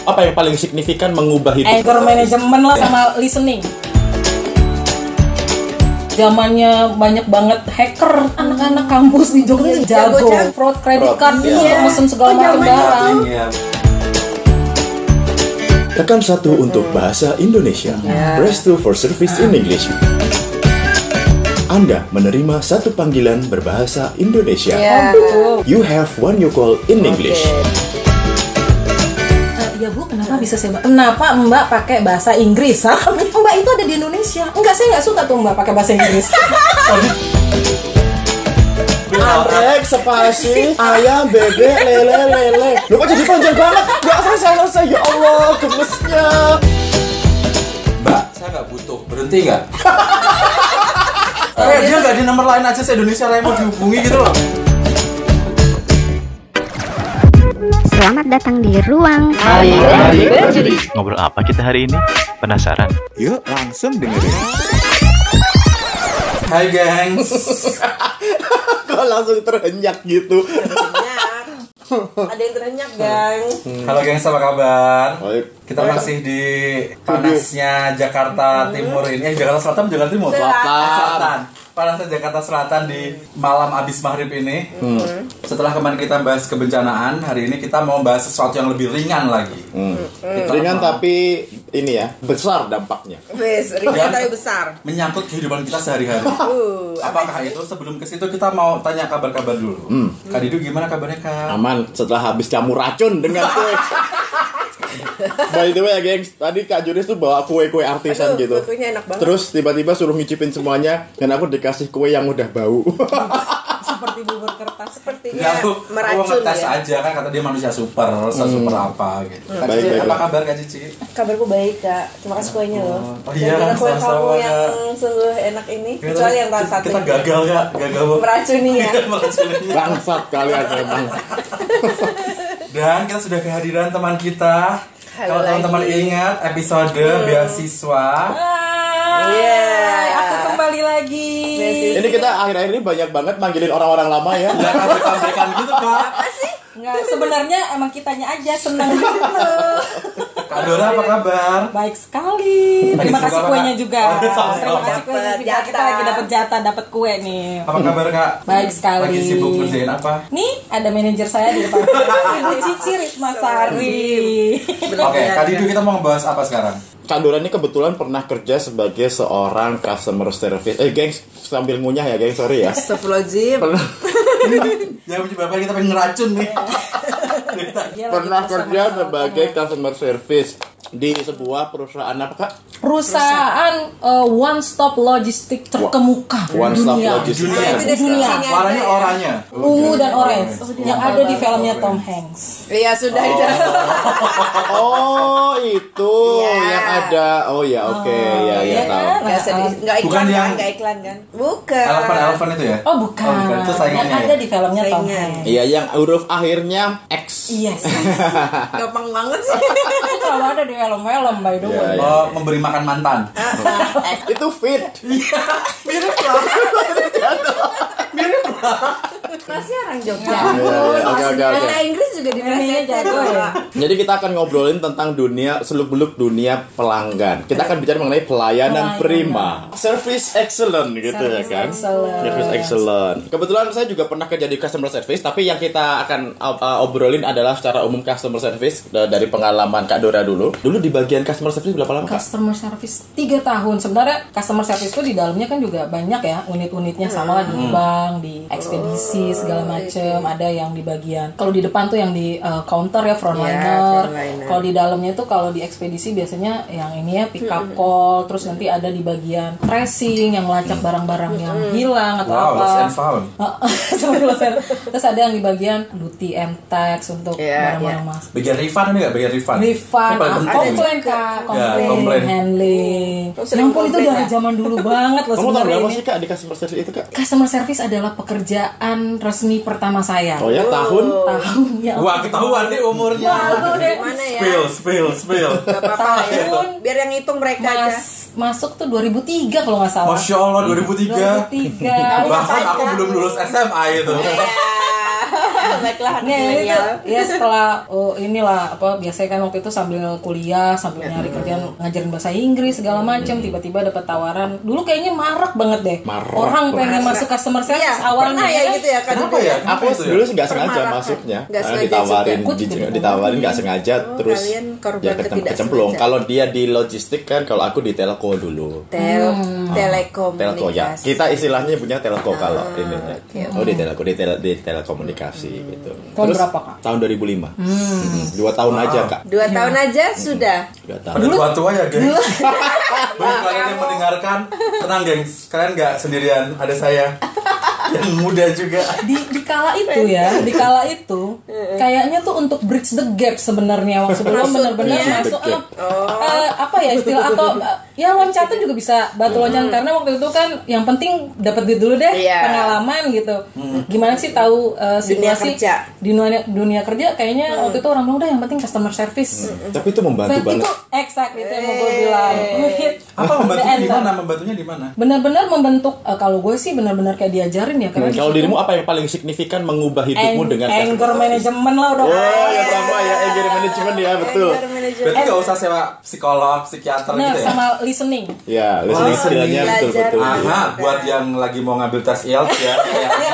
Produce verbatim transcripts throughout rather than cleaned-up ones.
Apa yang paling signifikan mengubah itu? Anger management lah sama listening. Zamannya banyak banget hacker, anak-anak kampus di Jogja jago, jago. Fraud credit card itu untuk mesen segala macam barang. Tekan satu untuk bahasa Indonesia. Yeah. Press two for service in English. Anda menerima satu panggilan berbahasa Indonesia. Yeah. You have one you call in English. Ya Bu, kenapa bisa saya kenapa Mbak pakai bahasa Inggris? Hah? Mbak itu ada di Indonesia. Enggak, saya nggak suka tuh Mbak pakai bahasa Inggris. Arek, spasi, ayam, bebek, lele, lele. Lu kok jadi panjang banget? Gak selesai-selesai, ya Allah, gemesnya. Mbak, saya nggak butuh. Berhenti nggak? Eh, dia nggak di nomor lain aja se-Indonesia Raya mau dihubungi gitu loh. Selamat datang di ruang Jadi ngobrol apa kita hari ini? Penasaran? Yuk langsung dengerin. Hai gengs. Kok langsung terhenyak gitu? Terhenyak. Ada yang terhenyak, gang. Halo gengs, apa kabar? Baik. Kita masih di panasnya Jakarta Timur ini. Eh, Jakarta Selatan, Jakarta Timur. Selatan. Selatan. Panasnya Jakarta Selatan di malam abis maghrib ini. Hmm. Setelah kemarin kita bahas kebencanaan, hari ini kita mau bahas sesuatu yang lebih ringan lagi. Hmm. Ringan mau... tapi ini ya besar dampaknya. Wes, ringan tapi besar. Menyangkut kehidupan kita sehari-hari. Uh, Apakah itu? Sebelum ke situ kita mau tanya kabar-kabar dulu. Hmm. Kak Didu gimana kabarnya Kak? Aman. Setelah habis campur racun dengan kue. By the way ya gengs, tadi Kak Juris tuh bawa kue-kue artisan. Aduh, gitu. Kuenya enak banget. Terus tiba-tiba suruh ngicipin semuanya dan aku dikasih kue yang udah bau. Seperti bubur kertas, sepertinya ya, aku, meracun aku ngetes ya. aja kan kata dia manusia super, hmm. super apa gitu. Hmm. Baik, Cici, baik, apa baik. kabar Kak Cici? Kabarku baik Kak, terima kasih kuenya loh. Oh iya, dan kue sama-sama kamu yang Kak. sungguh enak ini, Kita, kecuali yang rasa kita gagal Kak, gagal bu. meracuni ya. meracuni. Bangsat kalian memang. Dan kita sudah kehadiran teman kita. Kalau teman-teman ingat episode hmm. beasiswa. Iya, yeah, aku kembali lagi. Ini kita akhir-akhir ini banyak banget manggilin orang-orang lama ya. Ya kabar-kabaran gitu Kak. Apa sih? Enggak, sebenarnya emang kitanya aja seneng gitu. Kak Dora apa kabar? Baik sekali. Terima kasih kuenya juga. Oh, Terima kasih kuenya juga. Kita lagi dapat jatah, dapat kue nih. Apa kabar Kak? Baik sekali. Lagi sibuk kerjain apa? Nih, ada manajer saya di depan. Ibu Cici Risma Sari. Oke, Kak Didu kita mau ngebahas apa sekarang? Kak Dora ini kebetulan pernah kerja sebagai seorang customer service. Eh gengs, sambil ngunyah ya gengs, sorry ya. Astagfirullahaladzim. Pernah, Ya menyebabkan kita pengen ngeracun nih. pernah kerja sebagai customer service di sebuah perusahaan apa Kak? Perusahaan uh, one stop logistik terkemuka One Stop dunia. Logistik. Dunia. Dunia. Warnanya oranye. Ungu dan orange yang ada di filmnya Tom Hanks. Iya sudah Oh. itu. Oh itu Iya. yang ada. Oh ya oke ya ya iya tahu. kan? Nggak sedih, nggak iklan Bukan kan? yang- Nggak iklan kan? Bukan. Elephant elephant itu ya? Oh bukan, Oh, bukan. Itu yang saingannya ada ya? di filmnya Tom Saingan. Hanks. Iya yang huruf akhirnya X. Yes. Gampang banget sih. Itu kalau ada di film-film by the way. Iya, iya. Oh, memberi makan mantan. Itu fit. Mirip lah. Mirip lah. Masih orang Jogja. Iya, iya, Oke oke oke. Bahasa Inggris juga Ini diplesetin. jago ya. Jadi kita akan ngobrolin tentang dunia seluk-beluk dunia pelanggan. Kita akan bicara mengenai pelayanan Pelayanan. prima, service excellent gitu ya Service kan. excellent. Service excellent. Kebetulan saya juga pernah kerja di customer service, tapi yang kita akan uh, obrolin adalah secara umum customer service uh, dari pengalaman Kak Dora dulu. Dulu di bagian customer service berapa lama Kak? Customer service tiga tahun. Sebenarnya customer service itu di dalamnya kan juga banyak ya unit-unitnya, sama lah di bank, di ekspedisi segala macem. Ada yang di bagian kalau di depan tuh yang di uh, counter ya frontliner. frontliner. Kalau di dalamnya tuh kalau di ekspedisi biasanya yang ini ya pick up call. Terus nanti ada di bagian tracing yang melacak barang-barang yang hilang atau Wow, apa. lost and found. Seperti lost and- Terus ada yang di bagian duty and tax untuk Iya, barang-barang iya. mas. Bagian refund ini nggak? Bagian refund. Refund, Ini paling ah, penting. komplain kak, komplain, komplain. handling. Oh, Ya sering ampun itu komplain, dari ya? zaman dulu banget loh Kamu tahu sebenarnya berapa ini. sih Kak di customer service itu Kak? Customer service adalah pekerjaan resmi pertama saya. Oh ya tahun? Tahun ya. Wah, ketahuan nih umurnya. Malu deh. Gimana ya? Spill, spill, spill. Gak apa-apa ya. Tahun Biar yang ngitung mereka aja. Mas masuk tuh dua ribu tiga kalau nggak salah. Masya Allah dua ribu tiga. dua ribu tiga. Bahkan aku belum lulus S M A itu. Ya. Baiklah anak Nah, ini milenial. tuh ya setelah oh, inilah apa biasanya kan waktu itu sambil kuliah, sambil nyari kerjaan ngajarin bahasa Inggris segala macam, tiba-tiba dapat tawaran. Dulu kayaknya marak banget deh. Marak Orang banget. pengen masuk customer service Iya, awalnya pernah ya gitu ya kan. Kenapa ya? Aku Kenapa itu ya? dulu sih nggak sengaja Permarahan. masuknya. Nggak Karena sengaja ditawarin, juga. di- Gua juga ditawarin nggak sengaja, Oh, terus kalian korban dia ketem- ketidaksengajaan. kecemplung. Kalau dia di logistik kan, kalau aku di telco dulu. Tel, Hmm. telekomunikasi. Telco ya. Kita istilahnya punya telco kalau Ah, ini. oke, Oh di telco di, tel- di telekomunikasi gitu. Tahun berapa, Kak? Tahun dua ribu lima. Hmm. Dua tahun aja kak. Dua tahun aja sudah. Dua tahun. Pada tua-tua ya, geng. Bagi kalian yang mendengarkan, tenang, geng. Kalian nggak sendirian. Ada saya yang muda juga. di di kala itu ya, di kala itu kayaknya tuh untuk bridge the gap sebenarnya waktu sebelum Maksudnya? benar-benar Bridge the masuk gap. eh, eh, apa ya istilah atau eh, ya loncatan juga bisa batu loncatan karena waktu itu kan yang penting dapat duit dulu deh, Iya. pengalaman gitu. Gimana sih tahu eh, Dunia situasi kerja. di dunia dunia kerja kayaknya waktu itu orang bilang udah yang penting customer service. Tapi itu membantu Berarti banget. itu exact itu yang mau gue bilang. Hit. Apa membantunya The di enter. mana? Membantunya di mana? Benar-benar membentuk eh, kalau gue sih benar-benar kayak diajarin ya karena Hmm, di kalau situ dirimu apa yang paling signifikan mengubah hidupmu ang- dengan anger management lah udah. Oh ya sama ya anger management ya betul. Anger management. Berarti nggak usah sewa psikolog, psikiater Nah, gitu ya? sama listening. Ya, listening Oh, skillnya betul belajar. betul. Aha, buat yang lagi mau ngambil tes I E L T S ya, kayaknya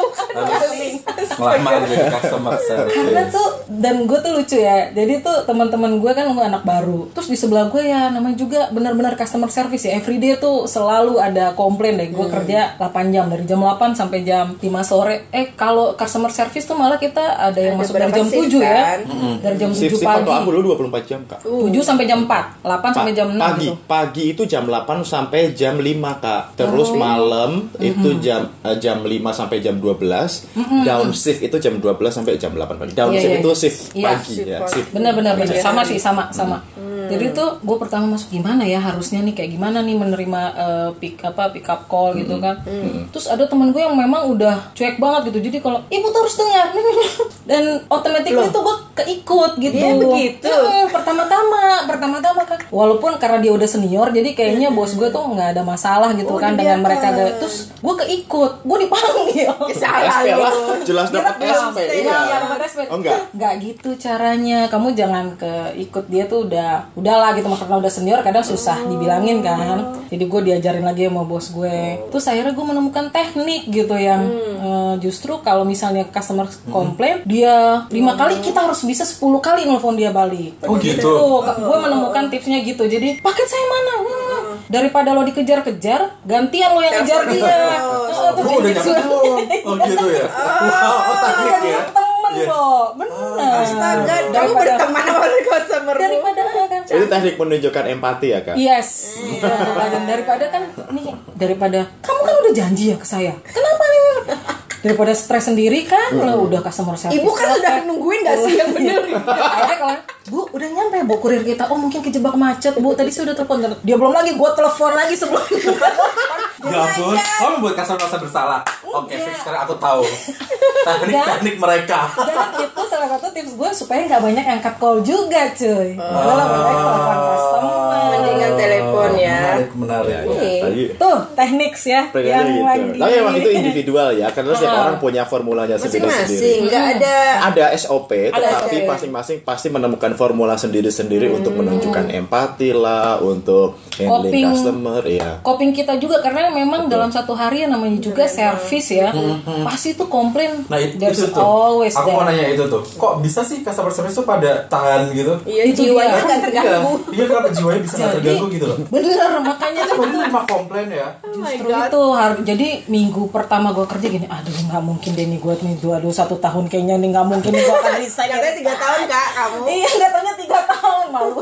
harus ngelamar jadi customer service. Karena tuh dan gue tuh lucu ya. Jadi tuh teman-teman gue kan gue anak baru. Terus di sebelah gue ya namanya juga benar-benar customer service ya. Everyday tuh selalu ada komplain deh. Gue kerja delapan jam dari jam delapan sampai jam lima sore. Eh kalau customer service tuh malah kita ada yang Ada masuk dari berapa jam shift, tujuh ya. kan? Dari jam Shift tujuh shift pagi. waktu aku dulu dua puluh empat jam kak. tujuh sampai jam empat, delapan sampai jam enam Pagi, gitu. pagi itu jam delapan sampai jam lima kak. Terus Oh. malam itu jam eh, jam lima sampai jam dua belas. Down shift itu jam dua belas sampai jam delapan pagi. Down Iya, shift iya. itu shift Iya. pagi ya. Shift Shift. Benar-benar benar. Iya. Sama sih, sama sama. Jadi tuh gue pertama masuk gimana ya harusnya nih kayak gimana nih menerima eh, pick apa pick up call gitu kan. Terus ada teman gue yang memang udah cuek banget gitu. Jadi kalau ibu tuh harus dengar dan otomatis tuh gue keikut gitu. Dia begitu? Mm, pertama-tama, pertama-tama kan. Walaupun karena dia udah senior, jadi kayaknya bos gue tuh nggak ada masalah gitu Oh, kan dengan dibiarkan. mereka. Gak- Terus gue keikut, gue dipanggil. Salah S P lah, lu. jelas dapat Dia S P. dapat Iya. Iya, dapat S P. Oh enggak. Nggak gitu caranya. Kamu jangan keikut dia tuh udah udahlah gitu karena udah senior kadang susah dibilangin kan. Jadi gue diajarin lagi sama bos gue. Terus akhirnya gue menemukan teknik gitu yang eh, justru kalau misalnya customer komplain dia lima kali kita harus bisa sepuluh kali nelfon dia balik. Oh, gitu? Tuh, gue menemukan tipsnya gitu. Jadi paket saya mana? Hmm. Daripada lo dikejar-kejar, gantian lo yang ngejar dia. Oh, udah nyampe belum? Oh gitu ya? Wow, oh, teknik ya? Temen Iya. lo, bener. Astaga, kamu Daripada- berteman sama customer. daripada kan Itu teknik menunjukkan empati ya kak. yes dan daripada kan nih daripada kamu kan udah janji ya ke saya kenapa nih daripada stres sendiri kan lo udah customer service Ibu kan sudah nungguin gak sih yang bener? akhirnya kalau bu udah nyampe bu kurir kita oh mungkin kejebak macet bu tadi saya udah telepon dia belum lagi gue telepon lagi sebelum Ya ampun, kamu membuat customer merasa bersalah. Oke, Enggak. fix, sekarang aku tahu teknik-teknik mereka. dan itu salah satu tips gue supaya nggak banyak angkat call juga cuy adalah banyak telepon customer Mendingan telepon ya. Menarik, menarik. Iya. Tadi tuh teknik ya pengennya yang gitu. lagi Tapi emang itu individual ya, karena setiap orang punya formulanya Masing-masing, sendiri-sendiri. nggak ada. Ada S O P, Ada tetapi S O P. masing-masing pasti menemukan formula sendiri-sendiri untuk menunjukkan empati lah, untuk handling Coping. customer, ya. Coping kita juga karena memang dalam satu hari yang namanya juga service ya pasti itu komplain Nah itu, there's itu tuh, always aku there. mau nanya itu tuh, kok bisa sih customer service tuh pada tahan gitu? Iya, Itu jiwanya dia. nggak terganggu. Iya, iya kenapa jiwanya bisa nggak Jadi, terganggu gitu loh? bener makanya tuh Kamu terima komplain ya? justru itu harus jadi minggu pertama gue kerja gini aduh nggak mungkin deh nih gue nih dua aduh satu tahun kayaknya nih nggak mungkin nih gue akan resign Katanya tiga tahun kak kamu. iya nggak taunya tiga tahun malu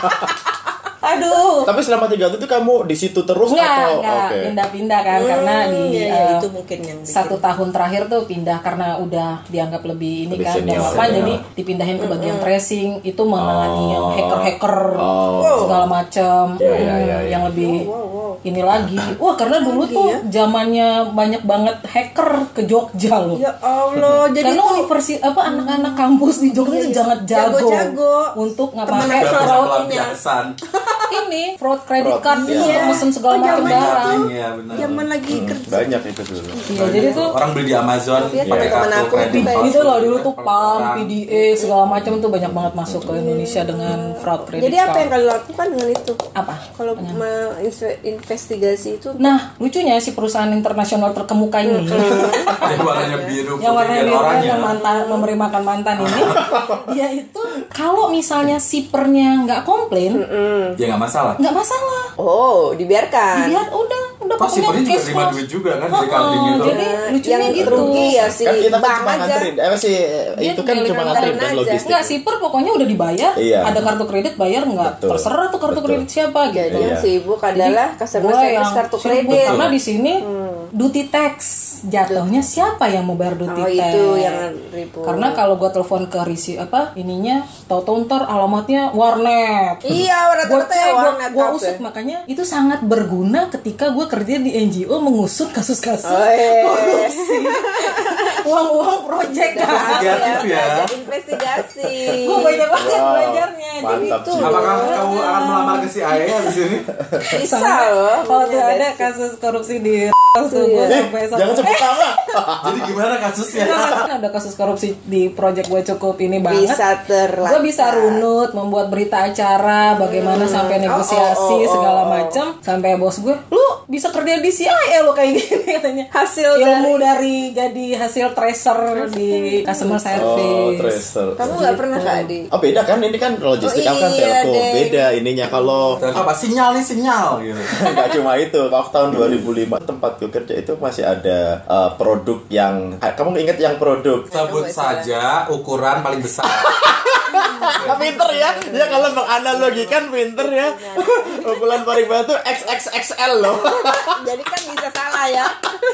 aduh Tapi selama tiga tahun itu kamu di situ terus Enggak, atau enggak oke? pindah-pindah kan karena di iya, iya, eh, itu mungkin yang bikin. satu tahun terakhir tuh pindah karena udah dianggap lebih ini Lebih kan senior, dan apa ya. jadi dipindahin ke bagian tracing itu menangani yang hacker-hacker Oh. segala macam Iya, iya, iya, iya. yang lebih ini lagi wah karena dulu tuh zamannya banyak banget hacker ke Jogja loh Ya Allah, jadi karena tuh universitas apa anak-anak kampus di Jogja itu sangat jago Jago-jago. untuk Temen ngapain aku Gak bisa Fraudnya. pelampiasan. ini fraud credit Fraud, card iya. untuk mesen segala Oh, macam zaman- barang. Iya benar. Zaman lagi kerja. Banyak itu dulu. Iya, jadi tuh Orang beli di Amazon Iya, pakai teman kartu aku kredit. itu kayak itu loh dulu tuh Kalau PAM, orang- P D A segala macam tuh banyak banget masuk ke Indonesia dengan fraud credit Jadi apa card. yang kalian lakukan dengan itu? Apa? Kalau menginvestigasi itu Nah, lucunya si perusahaan internasional terkemuka ini Yang warnanya biru yang warna putih dan biru oranye. yang mantan memberi makan mantan ini, dia itu kalau misalnya sipernya nggak komplain, Ya nggak masalah. nggak masalah. oh dibiarkan. Biar udah udah Toh si pokoknya Peri juga cash terima flow. duit juga kan dari carding Heeh, itu. jadi Nah, lucunya yang gitu. rugi ya si Kan kita kan bank cuma aja. nganterin. Eh sih Dia itu kan tinggal cuma nganterin nganterin dan aja. logistik. Enggak, siper pokoknya udah dibayar, Iya. ada kartu kredit bayar nggak, Betul. terserah tuh kartu Betul. kredit siapa gitu. Jadi yang Iya. sibuk adalah customer Gua service yang kartu sibuk, kredit. karena di sini duty tax jatuhnya siapa yang mau bayar duty Oh, tax? itu yang ribut. Karena kalau gua telepon ke risi apa ininya, tahu-tahu ntar alamatnya warnet. Iya, Gua rata-rata ya cek, gua, warnet gua kafe. usut, makanya itu sangat berguna ketika gua kerja di N G O mengusut kasus-kasus Oh, iya. korupsi, uang-uang proyek kan. Investigatif ya. belajar investigasi. Gue banyak banget Wow, belajarnya. Jadi mantap itu. sih. Apakah kamu akan melamar ke si Ae habis ini? Bisa Sampai- loh. Kalau tuh punya ada basic. kasus korupsi di tuh gue Eh, sampai jangan sebut nama. Jadi gimana kasusnya? ada kasus korupsi di project gue cukup ini banget. Bisa terlaksana. Gue bisa runut, membuat berita acara, bagaimana sampai negosiasi Oh, oh, oh, segala oh. macam, sampai bos gue, lu bisa kerja di C I A lo kayak gini katanya. Hasil Ilmu dari, jadi hasil tracer di customer Oh, service. tracer. Kamu nggak pernah Kak Adi? Oh beda kan ini kan logistik, Oh, aku kan iya, telco. deh. Beda ininya kalau Dan apa sinyal nih sinyal gitu. nggak cuma itu. Waktu tahun dua ribu lima tempat gue kerja itu masih ada uh, produk yang kamu ingat yang produk Sebut saja ukuran paling besar. pinter ya, ya kalau menganalogikan pinter ya. Ukuran paling batu X X X L loh. Jadi kan bisa salah ya.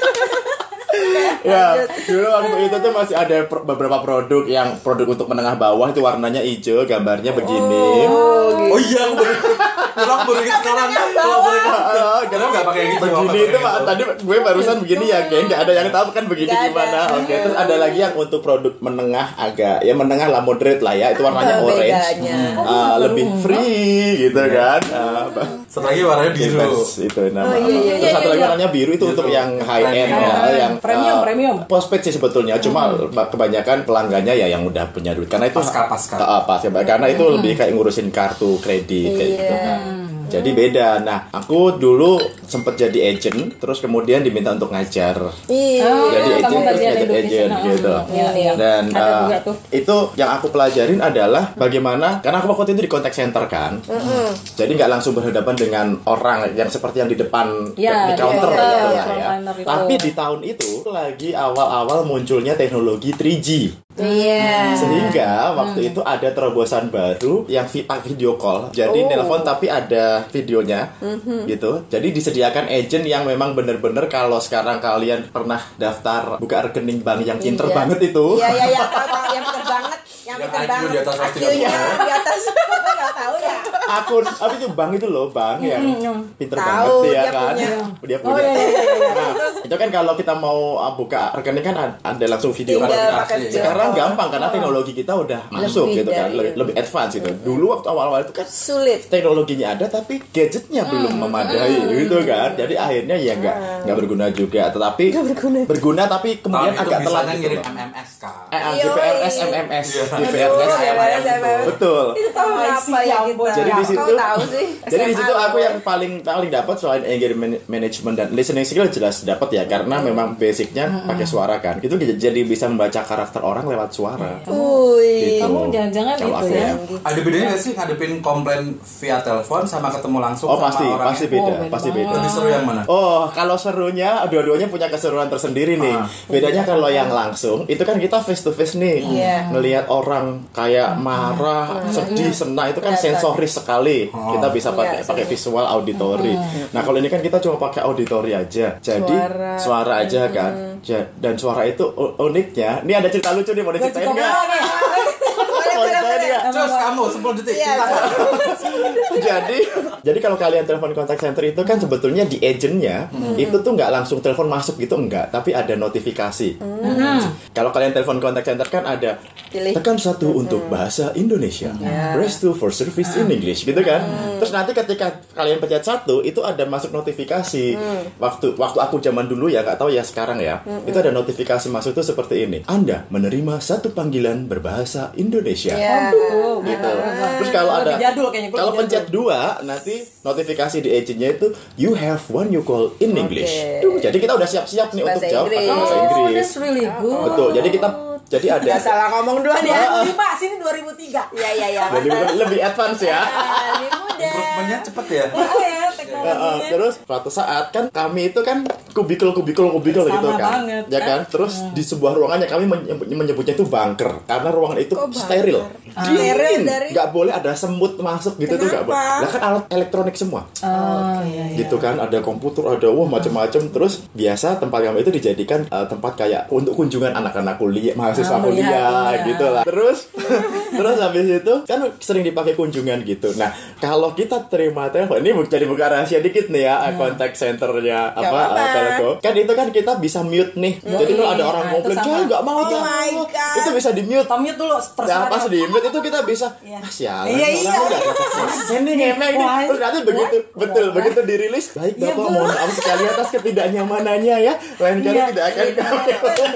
Ya, dulu waktu itu tuh masih ada pro- beberapa produk yang produk untuk menengah bawah itu warnanya hijau, gambarnya begini. Oh iya, aku baru pulang baru ingat sekarang. Kalau boleh Ah, Karena nggak pakai yang gitu. begini nggak itu pakai Pak, yang tadi gue barusan begini ya geng, nggak ada yang tahu kan begini Nggak ada. gimana. Oke, terus ada lagi yang untuk produk menengah agak ya menengah lah moderate lah ya, itu warnanya Apa orange. bedanya? Ah, lebih free gitu kan. Ah, Satu lagi warnanya biru. bebas, itu nama. Oh, iya, iya, Terus iya, satu lagi iya. warnanya biru itu Gitu. untuk yang high end Premium. ya, yang Premium, ah, premium. postpaid sih sebetulnya, cuma kebanyakan pelanggannya ya yang udah punya duit karena itu Pasca, pasca. Ah, pasca. karena itu lebih kayak ngurusin kartu kredit kayak gitu Iya. kan. Jadi beda. Nah, aku dulu sempet jadi agent, terus kemudian diminta untuk ngajar. Iya. Oh, Jadi kamu agent terus bagian ngajar education. agent Nah, gitu. iya, iya. Dan Ada uh, juga tuh. itu yang aku pelajarin adalah bagaimana karena aku waktu itu di contact center kan. Jadi nggak langsung berhadapan dengan orang yang seperti yang di depan Ya, di di counter counter, gitu lah ya. frontliner itu. Tapi di tahun itu lagi awal-awal munculnya teknologi tiga G. Iya. Sehingga waktu itu ada terobosan baru yang vi- video call. Jadi Oh. nelpon tapi ada videonya gitu. Jadi disediakan agent yang memang bener-bener kalau sekarang kalian pernah daftar buka rekening bank yang pinter Iya. banget itu. Iya, iya, iya, tahu, tahu. Yang pinter banget, yang Yang pinter I Q banget. di atas seratus tiga I Q-nya puluh. di atas, nggak tahu ya. Akun apa itu bank itu loh, bank yang pinter Tahu, banget dia, dia kan. punya. Dia Oh, punya. iya, iya, iya, iya. Nah, itu kan kalau kita mau uh, buka rekening kan ad- ada langsung video Tinggal call. pakai video Sekarang call. gampang karena teknologi kita udah masuk gitu kan, dari- lebih, lebih advance gitu. Dulu waktu awal-awal itu kan Sulit. teknologinya ada tapi gadgetnya belum memadai gitu kan, jadi akhirnya ya nggak nggak berguna juga, tetapi berguna. tapi Tahun kemudian itu agak telat bisanya gitu ngirim loh. M M S kan. eh ah, Yoi. G P R S M M S Iya. G P R S Aduh, M M S M M S. betul. Itu tahu I C apa ya ampun. kita? Jadi di Kau situ, tahu sih. jadi di S M A situ aku loh. yang paling paling dapat selain engagement management dan listening skill jelas dapat ya, karena memang basicnya pakai suara kan, itu jadi bisa membaca karakter orang lewat suara. Wih. Gitu. Kamu jangan-jangan Kalau itu aku ya. Ada bedanya nggak sih ngadepin komplain via telepon sama ketemu langsung Oh sama pasti, orangnya? pasti beda, Oh, beda pasti banget. beda. Lebih seru yang mana? Oh, kalau serunya, dua-duanya punya keseruan tersendiri nih. Ah. Bedanya kalau yang langsung, itu kan kita face to face nih, Iya. ngelihat orang kayak marah, sedih, senang, itu kan Kelihatan. sensoris sekali. Oh. Kita bisa pakai Iya, pakai visual auditory. Nah, kalau ini kan kita cuma pakai auditory aja. Jadi Suara. suara aja kan. Ja- Dan suara itu u- uniknya. Ini ada cerita lucu nih, mau diceritain Suka nggak? banget nih. Boleh, saya dia. Terus kamu sepuluh detik Iya. kita kan. jadi jadi kalau kalian telepon contact center itu kan sebetulnya di agentnya itu tuh nggak langsung telepon masuk gitu enggak, tapi ada notifikasi. Kalau kalian telepon contact center kan ada Pilih. tekan satu untuk bahasa Indonesia, press two for service in English gitu kan. Terus nanti ketika kalian pencet satu itu ada masuk notifikasi. Waktu waktu aku zaman dulu ya, nggak tahu ya sekarang ya, itu ada notifikasi masuk tuh seperti ini: Anda menerima satu panggilan berbahasa Indonesia. Iya. Tuh, Gitu. Terus kalau ada Lebih jadul kayaknya, kalau lebih pencet dua nanti notifikasi di agentnya itu you have one you call in English. Oke. Duh, jadi kita udah siap-siap nih Bahasa untuk jawab pakai Inggris. bahasa Oh, Inggris. that's really good. Betul. Jadi kita jadi ada Gak salah ngomong duluan ya. dua ribu lima, sini dua ribu tiga. Iya iya iya. lebih, lebih advance ya. Ah, Lebih muda. Improvementnya cepet ya. Oh ya, Heeh, teknologinya. terus suatu saat kan kami itu kan kubikel kubikel kubikel Sama gitu kan, banget, ya kan? kan. Terus di sebuah ruangannya kami menyebut- menyebutnya itu bunker karena ruangan itu Kok bunker? steril, Steril dari- nggak boleh ada semut masuk gitu tuh nggak boleh. Kenapa? Lah kan alat elektronik semua. Oh iya iya. Gitu kan, ada komputer, ada wah macam-macam. Terus biasa tempat kami itu dijadikan uh, tempat kayak untuk kunjungan anak-anak kuliah, mahasiswa Ah, kuliah melihat, gitu lah. Terus terus habis itu kan sering dipakai kunjungan gitu. Nah, kalau kita terima telepon, ini bu- jadi buka rahasia dikit nih ya, kontak centernya apa apa-apa. uh, Telco. Kan itu kan kita bisa mute nih. Jadi kalau ada orang Nah, itu komplain, sama. "Saya nggak mau Oh jawab." my God. Itu bisa di mute. Kita mute dulu Nah, terserah. pas di mute itu kita bisa Iya. ah sialan Iya, orang iya. nggak ada kesaksian nih ngemek nih. Wah, Terus nanti begitu wah, betul wah. begitu dirilis baik Iya, Bapak Bu. mohon maaf sekali atas ketidaknyamanannya ya, lain kali Iya. tidak akan kami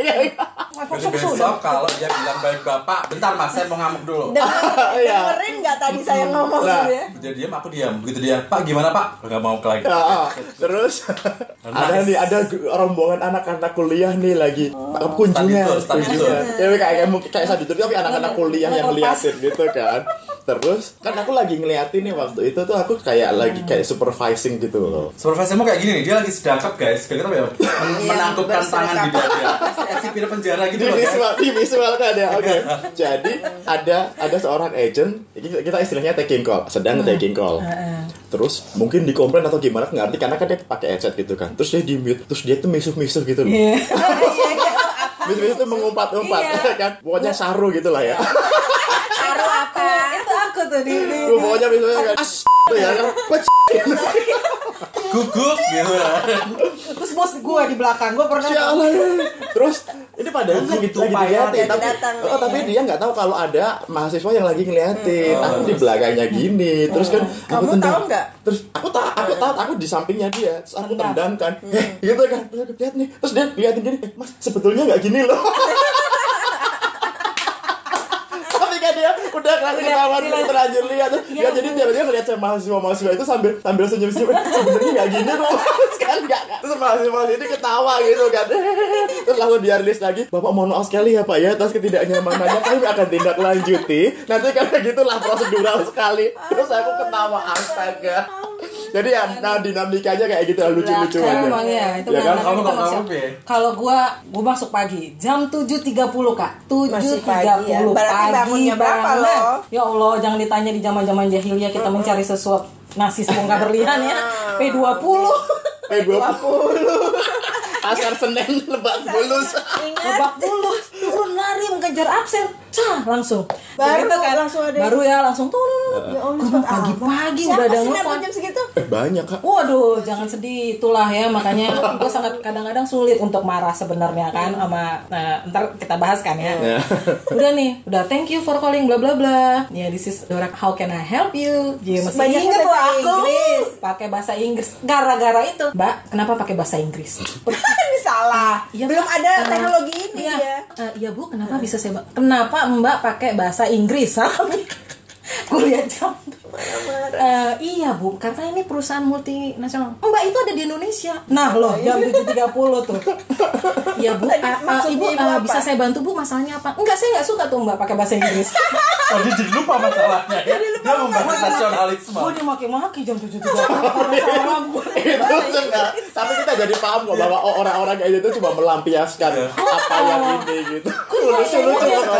Jadi besok kalau dia bilang baik bapak, bentar mas saya mau ngamuk dulu. Denger- Iya. Dengerin nggak tadi saya ngomong Nah. ya? Dia diam, aku diam. Begitu dia, Pak gimana Pak? Gak mau ke lagi. Ya, ah. Terus ada nih ada gu- rombongan anak-anak kuliah nih lagi kunjungan, Study tour, study kunjungan. Ya kayak kayak mungkin kayak study tour tapi anak-anak kuliah yang ngeliatin gitu kan. Terus kan aku lagi ngeliatin nih waktu itu tuh aku kayak lagi kayak supervising gitu loh. Supervisormu kayak gini nih, dia lagi sedangkap guys. Kira-kira apa ya? Men- menangkupkan tangan di dada. Kayak sipir penjara gitu Di loh guys. visual, di visual kan ya, oke. Jadi ada ada seorang agent, ini kita istilahnya taking call, sedang taking call. Terus mungkin dikomplain atau gimana nggak ngerti karena kan dia pakai headset gitu kan. Terus dia di mute, terus dia tuh misuh-misuh gitu loh. Iya. Misuh-misuh tuh mengumpat-umpat Iya. kan. Pokoknya saru gitu lah ya. Taruh apa? Itu aku tuh di di. Gue pokoknya misuhnya kan as tuh ya kan. Gugup gitu. Terus bos gue di belakang gue pernah. Sialan. Terus ini padahal Untung lagi itu lagi payah ngeliatin dia tapi datang, oh, tapi iya. dia nggak tahu kalau ada mahasiswa yang lagi ngeliatin. Aku di belakangnya gini. Terus kan aku Kamu tendang. tahu nggak? Terus aku tak aku tahu aku di sampingnya dia. Terus aku tendang kan. Eh, gitu kan. Terus aku lihat nih. Terus dia liatin gini. Eh, Mas, sebetulnya nggak gini loh. Tapi kan dia udah kelas ketahuan terlanjur lihat tuh. Ya jadi tiba-tiba ngeliat saya mahasiswa-mahasiswa itu sambil sambil senyum-senyum. "Eh, sebenarnya nggak gini kok. Mas." Kan nggak. Terus mahasiswa ini ketawa gitu kan. Terus langsung dia rilis lagi. Bapak mohon maaf sekali ya Pak ya atas ketidaknyamanannya. Kami akan tindak lanjuti. Nanti kayak gitulah prosedural sekali. Terus aku ketawa astaga. Jadi ya nah dinamikanya kayak gitu lucu-lucu Kan aja. emang ya, itu Ya kan? benar. Kamu Kita kalau masih- kamu ya? Kalau gua gua masuk pagi jam tujuh tiga puluh Kak. tujuh Masih tiga pagi ya. puluh Berarti pagi bangunnya berapa banget. loh? Ya Allah, jangan ditanya di zaman-zaman jahiliyah kita mencari sesuatu nasi sebongkah berlian ya. P dua puluh. Eh dua puluh. Pasar Senen Lebak Bulus. Lebak Bulus turun lari mengejar absen, cah langsung. Baru Begitu langsung ada- baru ya langsung turun. Ya Allah, Gua cepet pagi-pagi Siapa udah ada sih ngelepon. nelpon jam segitu? Eh banyak Kak. Waduh, jangan sedih, itulah ya makanya gue sangat kadang-kadang sulit untuk marah sebenarnya kan sama, nah ntar kita bahas kan ya. Ya. Udah nih, udah thank you for calling bla bla bla. Ya this is Dora, how can I help you? Dia masih Banyaknya inget loh bahasa aku Inggris. pakai bahasa Inggris gara-gara itu. Mbak, kenapa pakai bahasa Inggris? Ini salah. Iya, Belum Mbak. ada Eh, teknologi ini iya. ya. Eh, iya Bu, kenapa bisa saya Mbak? Kenapa Mbak pakai bahasa Inggris? Gue lihat jam. Eh, iya Bu, karena ini perusahaan multinasional. Mbak itu ada di Indonesia. Nah loh, jam tujuh tiga puluh tuh. Iya Bu, Tadi eh, eh, maksudnya Ibu Ibu eh, apa? bisa saya bantu Bu masalahnya apa? Enggak, saya nggak suka tuh Mbak pakai bahasa Inggris. Oh dia jadi lupa masalahnya ya. Dia membahas nasionalisme. Gue dimaki-maki jam tujuh tiga puluh karena salah gue. Itu enggak. Tapi kita jadi paham kok bahwa oh, orang-orang kayak gitu cuma melampiaskan Iya. apa yang ini gitu. Lucu-lucu Oh, iya, pokoknya. sekarang kalau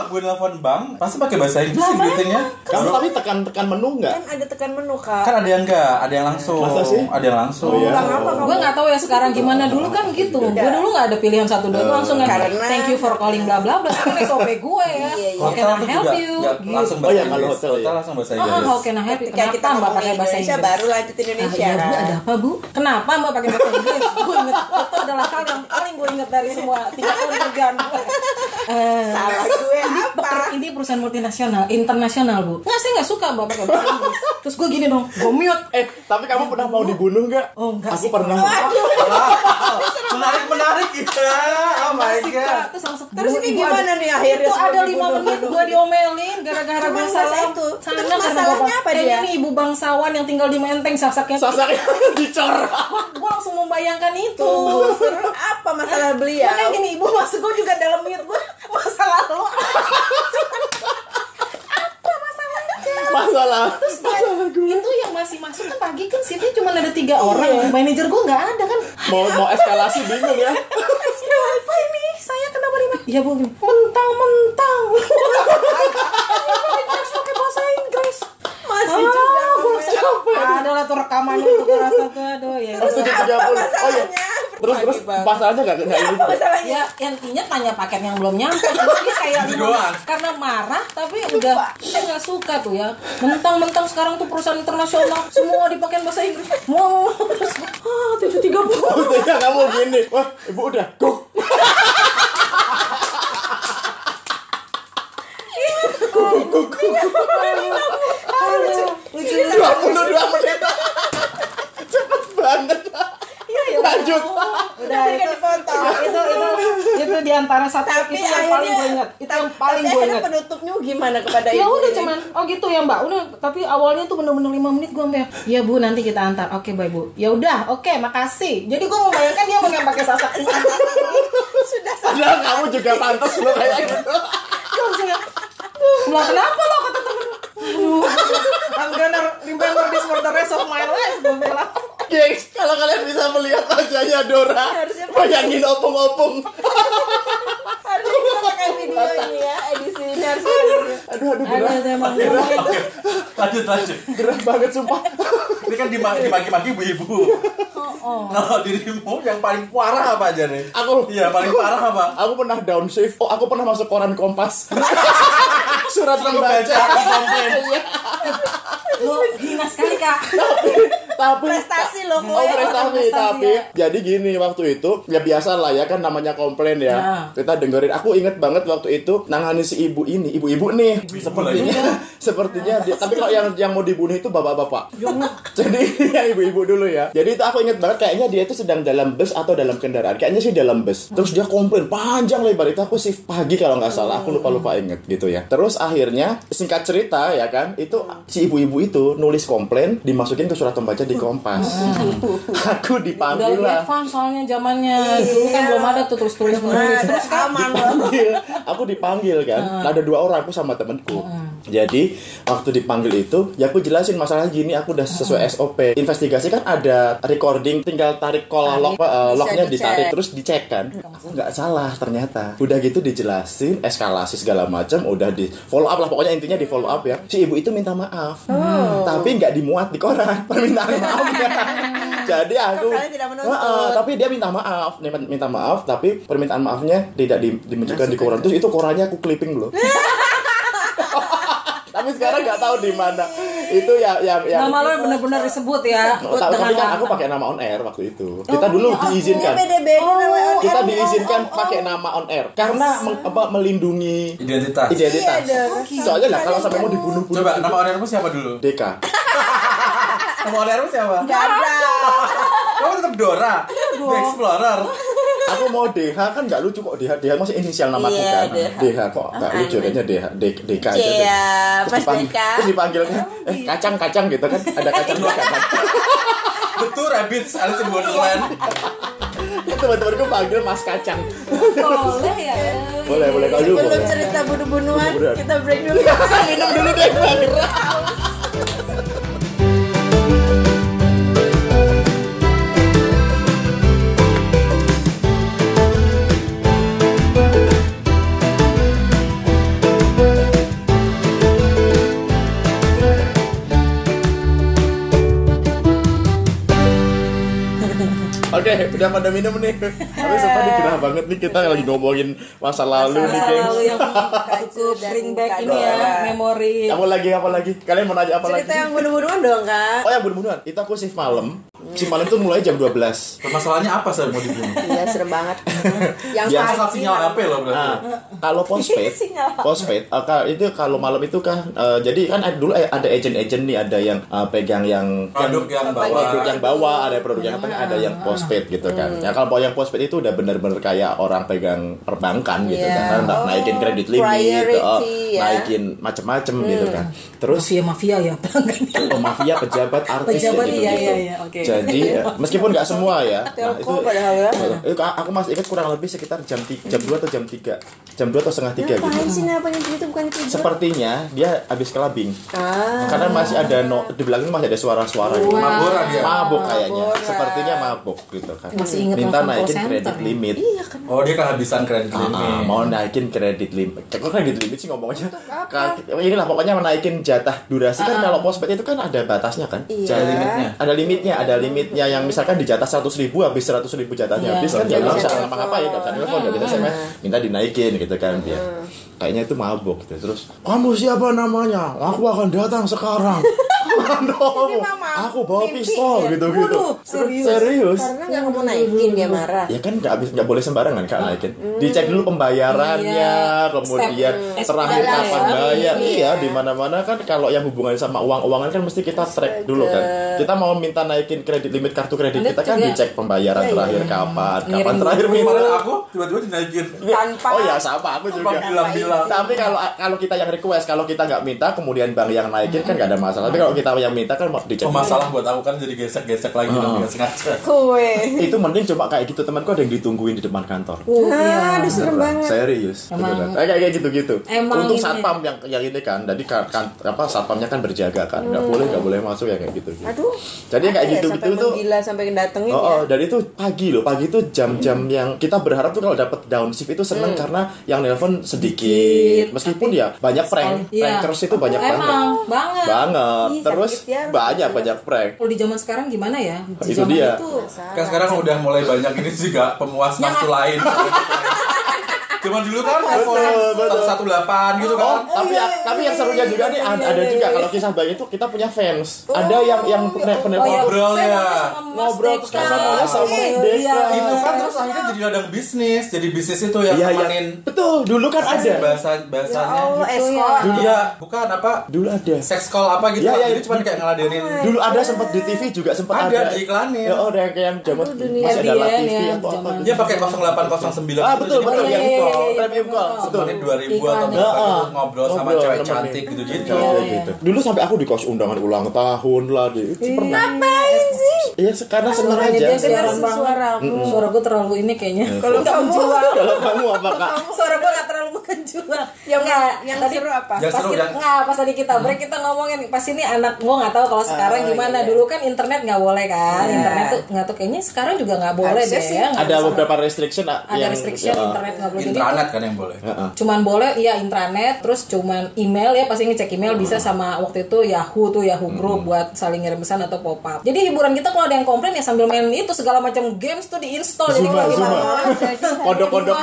gue nelfon bank pasti pakai bahasa Inggris sih greetingnya. Kamu tapi tekan-tekan menu nggak? Kan ada tekan menu, Kak. Kan ada yang enggak, ada yang langsung. Masa sih? Ada yang langsung. Oh, iya. Bang apa kamu? Gue nggak tahu ya sekarang gimana, dulu kan gitu. Gue dulu nggak ada pilihan satu dua, itu langsung kan Karena- thank you for calling bla bla bla. Kan S O P gue ya. Iya, iya. How can Hotel I tuh help juga you? nggak Gitu. langsung Oh bahasa iya, kalau Inggris. hotel ya. langsung bahasa Ah, Inggris. how can I help you? Ketika kita Kenapa mbak ngomong pakai bahasa Indonesia Inggris? baru lanjut Ah, Indonesia iya, Bu, kan. ada apa Bu? Kenapa Mbak pakai bahasa Inggris? Gue inget, itu adalah hal yang paling gue inget dari semua tiga tahun kerjaan gue. Eh, Salah gue ini, apa? peker- ini perusahaan multinasional, internasional Bu. Nggak, saya nggak suka Mbak pakai bahasa Inggris. Terus gue gini dong, gue mute. Eh, tapi kamu pernah mau dibunuh nggak? Oh, enggak Aku sih. pernah. Menarik menarik gitu. Oh my Sih, god. Kak. Terus langsung Terus Bu, ini Ibu gimana ada- nih akhirnya Itu sebelum ada lima dibunuh? menit gue diomelin gara-gara Cuman gue masa salah. itu. Sana Terus karena masalahnya Bapak- apa kayak dia? ini ibu bangsawan yang tinggal di Menteng, sasaknya. Sasaknya dicor. Gue langsung membayangkan itu. Tuh, seru apa masalah beliau? Makanya gini, ibu masuk gue juga dalam mute gue masa lalu. Masalah. Masalah gue. Itu yang masih masuk kan pagi kan seatnya cuma ada tiga orang. Manajer gue nggak ada kan. Mau mau eskalasi bingung ya. Apa ini? Saya kenapa lima? Iya bu, mentang-mentang. Harus pakai bahasa Inggris. Masih Ah, juga gue ngomel. capek. Ada lah tuh rekamannya itu gue rasa tuh, aduh ya. Terus tujuh tiga puluh. Oh iya. Masalahnya. Terus terus masalahnya nggak nggak ini. Masalahnya. Ya, intinya tanya paket yang belum nyampe. Jadi kayak Gitu doang. karena marah, tapi udah saya nggak suka tuh ya. Mentang-mentang sekarang tuh perusahaan internasional semua dipakai bahasa Inggris. Mau terus ah tujuh tiga puluh. Buktinya kamu gini. Wah, ibu udah. Go. dua puluh dua menit. Cepet banget. Lanjut. Udah Tapi itu, kan dipotong. itu itu itu di antara satu Tapi itu yang paling gue ingat. Itu yang paling tapi gue akhirnya ingat. penutupnya gimana kepada Ya ibu udah ini? cuman oh gitu ya Mbak. Udah tapi awalnya tuh bener-bener lima menit gue sampai ya Bu nanti kita antar. Oke baik Bu. Ya udah oke makasih. Jadi gue membayangkan dia pakai pakai sasak. Sudah Padahal kamu juga pantas lo kayak gitu. Gue langsung ya. Lah kenapa lo kata temen? Aduh, I'm gonna remember this for the rest of my life. Gue bilang. Gengs, kalau kalian bisa melihat wajahnya Dora, Harusnya- bayangin opung-opung. harusnya kita pakai video ini ya edisi ini harusnya video. Aduh, aduh, Ada gerah, emang gerah, Lanjut lanjut. gerah banget sumpah. Ini kan dima- dimaki-maki ibu-ibu. Kalau dirimu yang paling parah apa aja nih? Aku, Iya, paling parah apa? aku pernah downshift. Oh, aku pernah masuk koran Kompas. Surat Aku membaca. baca, aku komplain. Iya. Lo hina sekali Kak. Tapi Prestasi loh, Oh, gue. prestasi, Prestasi, tapi ya. jadi gini waktu itu ya biasa lah ya kan namanya komplain ya. Nah. Kita dengerin. Aku inget banget waktu itu nangani si ibu ini, ibu-ibu nih. sepertinya sepertinya dia, tapi kalau yang yang mau dibunuh itu bapak-bapak. Jadi yang ibu-ibu dulu ya. Jadi itu aku inget banget kayaknya dia itu sedang dalam bus atau dalam kendaraan. Kayaknya sih dalam bus. Terus dia komplain panjang lebar itu aku shift pagi kalau nggak salah. Aku lupa-lupa inget gitu ya. Terus akhirnya singkat cerita ya kan, itu si ibu-ibu itu nulis komplain dimasukin ke surat pembaca di Kompas. Aku Udah dipanggil lebih lah. advance soalnya zamannya. Dulu kan belum ada tuh tulis-tulis menulis. Ada Terus kan aman loh. Dipanggil, aku dipanggil kan. Nah, ada dua orang aku sama temenku. Jadi waktu dipanggil itu, ya aku jelasin masalahnya gini. Aku udah sesuai S O P. Investigasi kan ada recording, tinggal tarik call log, uh, lognya Bisa ditarik dicek. terus dicek kan. Aku nggak salah ternyata. Udah gitu dijelasin, eskalasi segala macam, udah di follow up lah. Pokoknya intinya di follow up ya. Si ibu itu minta maaf, tapi nggak dimuat di koran permintaan maafnya. Jadi aku, Kalian tidak menuntut. Heeh, tapi dia minta maaf, minta, minta maaf, tapi permintaan maafnya tidak di, dimunculkan di koran. Terus itu korannya aku clipping loh. Tapi sekarang nggak tahu di mana. Itu ya yang yang nama lo benar-benar disebut ya. Oh, tapi tapi kan aku pakai nama on air waktu itu. Kita dulu diizinkan. Beda-beda namanya. Kita diizinkan pakai nama on air karena meng- apa melindungi Identitas. identitas. Iya, Dora. Soalnya lah kalau sampai mau dibunuh-bunuh. Coba nama ownermu siapa dulu? D K. Nama ownermu siapa? Gak ada. Kamu tetap Dora. The Explorer. Aku mau D H kan nggak lucu kok D H. D H masih inisial namaku Iya, kan. D H. D H kok nggak Ah, lucu kayaknya D H D, D K aja. deh. Iya, Terus Mas dipang- D K. Terus dipanggilnya eh kacang-kacang gitu kan. Ada kacang dua kacang. Betul Rabbits Alice in Wonderland. Teman-temanku panggil Mas Kacang. Boleh ya. Boleh, boleh kalau dulu Sebelum boleh. cerita bunuh-bunuhan, Bunuh-bunuhan. kita break dulu. Minum dulu deh, gua gerah. Oke, udah pada minum nih. Tapi sempat nih gerah banget nih kita lagi ngomongin masa lalu nih, Masa gengs. lalu yang cukup bring back ini ya, memori. Apa lagi, apa lagi? Kalian mau nanya apa lagi? Cerita yang bunuh-bunuhan dong, Kak. Oh ya, bunuh-bunuhan. Itu aku shift malam. Shift malam itu mulai jam dua belas. Permasalahannya apa saya mau dibunuh? Iya, serem banget. Yang Biasa Salah pagi sinyal H P loh berarti. Nah, kalau postpaid, Sinyal. postpaid, uh, ka- itu kalau malam itu kan, uh, jadi kan ada- dulu ada agent-agent nih, ada yang uh, pegang yang Produk yang bawa. produk yang bawah, ada produk yang tengah, ada yang postpaid gitu kan. Ya kalau yang postpaid itu udah benar-benar kayak orang pegang perbankan gitu Iya. kan, Nah, Oh, naikin kredit limit, priority, oh, ya. naikin macem-macem gitu kan. Terus Mafia mafia ya pelanggannya. oh, mafia pejabat artis Pejabat, gitu, iya, gitu. iya, iya, oke. Jadi ya, meskipun nggak semua ya. Nah, Telkom padahal ya. itu aku masih ingat kurang lebih sekitar jam tiga, jam dua atau jam tiga, jam dua atau setengah tiga gitu. Ngapain sih ngapain itu bukan tidur? Sepertinya dia habis kelabing. Ah. Karena masih ada no, di belakang masih ada suara-suara gitu. Mabura dia. Mabuk kayaknya. Mabuk. Sepertinya mabuk gitu kan. Masih ingat Minta telepon naikin call center kredit ya? limit. Iya kan. Oh, dia kehabisan kredit Ah, limit. mau naikin kredit limit. Kok kredit limit sih ngomongnya? Ka- Inilah pokoknya menaikin jatah durasi kan kalau postpaid itu kan ada batasnya kan. Iya. Jatah limitnya. Ada limitnya, ada limitnya yang misalkan di jatah seratus ribu habis seratus ribu jatahnya Iya. habis kan Nggak dia nggak bisa bisa telepon. ngapa-ngapain, nggak bisa telepon, nggak bisa S M S, minta dinaikin gitu kan dia. Kayaknya itu mabuk gitu. Terus kamu siapa namanya? Aku akan datang sekarang. Aduh, aku bawa pistol gitu-gitu. Waduh, serius? Serius. Karena nggak mau naikin dia marah. Ya kan nggak habis nggak boleh sembarangan kak naikin. Dicek dulu pembayarannya, Iya. kemudian Step- terakhir step kapan ya. bayar. Iya. Iya, di mana-mana kan kalau yang hubungan sama uang-uangan kan mesti kita track dulu kan. Kita mau minta naikin kredit limit kartu kredit Anda kita kan juga- dicek pembayaran Iya, terakhir iya. kapan, kapan Ngirim terakhir dulu. minta. Kemarin aku tiba-tiba dinaikin. Tanpa Oh ya sama aku juga. Tanpa bilang-bilang. Tapi kalau kalau kita yang request, kalau kita nggak minta, kemudian bank yang naikin kan nggak ada masalah. Tapi kalau kita yang minta kan mau dicek. Oh, masalah buat aku kan jadi gesek-gesek lagi dong, nggak sengaja. kue. Itu mending coba kayak gitu, temanku ada yang ditungguin di depan kantor. Oh, Ah, iya. aduh serem banget. Serius. Emang- beneran. Eh, kayak kayak gitu-gitu. Emang Untung ini- satpam yang yang ini kan, jadi kan, kan apa satpamnya kan berjaga kan, nggak boleh nggak boleh masuk ya kayak gitu. Aduh. Jadi kayak Apa ya, gitu-gitu sampai tuh. menggila sampai datengin Oh, ya. oh, dan itu pagi loh, pagi itu jam-jam yang kita berharap tuh kalau dapat downshift itu seneng karena yang nelpon sedikit, meskipun ya banyak prank, Iya. prankers itu banyak banget, Emang banget. banget. Ih, Terus sakit ya, banyak harus banyak prank. Kalau di zaman sekarang gimana ya? Di Itu zaman dia. itu Kan sekarang udah mulai banyak ini juga pemuas nafsu lain. Cuman dulu kan telepon satu satu delapan gitu Oh, kan. tapi ya, tapi yang serunya juga nih ada, ada juga kalau kisah bayi itu kita punya fans. Ada yang yang pen- penelpon Oh, iya. Ngobrol Saya ya. maunya sama Mas ngobrol Deka. terus sama maunya sama Iya, Deka. iya. Itu kan terus akhirnya jadi ladang bisnis. Jadi bisnis itu yang Iya, iya. nemenin Betul, dulu kan ada. bahasa Ya bahasanya Allah, gitu. escort. Iya, bukan apa Dulu ada. sex call apa gitu. Iya, iya, Jadi iya. cuma kayak ngeladenin. Dulu ada sempat di T V juga sempat Ada, ada. diiklanin. Ya, oh, ada yang kayak yang zaman dunia masih ada R T live N T V ya, atau apa zaman. gitu. Dia pakai nol delapan nol sembilan. Ah, betul, betul, iya, yang iya, call, iya, iya, premium call. iya. Betul. Menit dua ribu atau Iklan. berapa Ah, gitu, ngobrol sama ngobrol, cewek nemenin. cantik gitu-gitu. Iya, Iya, gitu. Dulu sampai aku dikasih undangan ulang tahun lah gitu. Ngapain sih? Iya, karena seneng Suaranya aja. dia siaran Dengar banget. suaramu. Suara gue terlalu ini kayaknya. Kalau nggak kamu- menjual. Kalau kamu apa kak? Suara gue nggak terlalu menjual. Yang Nggak, yang tadi seru apa? Yang pas seru kita, yang- nggak, pas tadi kita break kita ngomongin pas ini anak gue nggak tahu kalau sekarang Ah, gimana. iya. Dulu kan internet nggak boleh kan. Iya. Internet tuh nggak tahu kayaknya sekarang juga nggak boleh Harusnya deh sih. ya. nggak Ada bisa. beberapa restriction ah, ada yang restriction ya, internet nggak boleh. Jadi Intranet tuh kan yang boleh. Heeh. cuman boleh iya intranet, terus cuman email ya, pasti ngecek email bisa sama waktu itu Yahoo tuh Yahoo Group buat saling ngirim pesan atau pop up. Jadi hiburan kita kalau ada yang komplain ya sambil main itu segala macam games tuh diinstal. Jadi Zuma, kalau Zuma. gimana Kodok-kodok.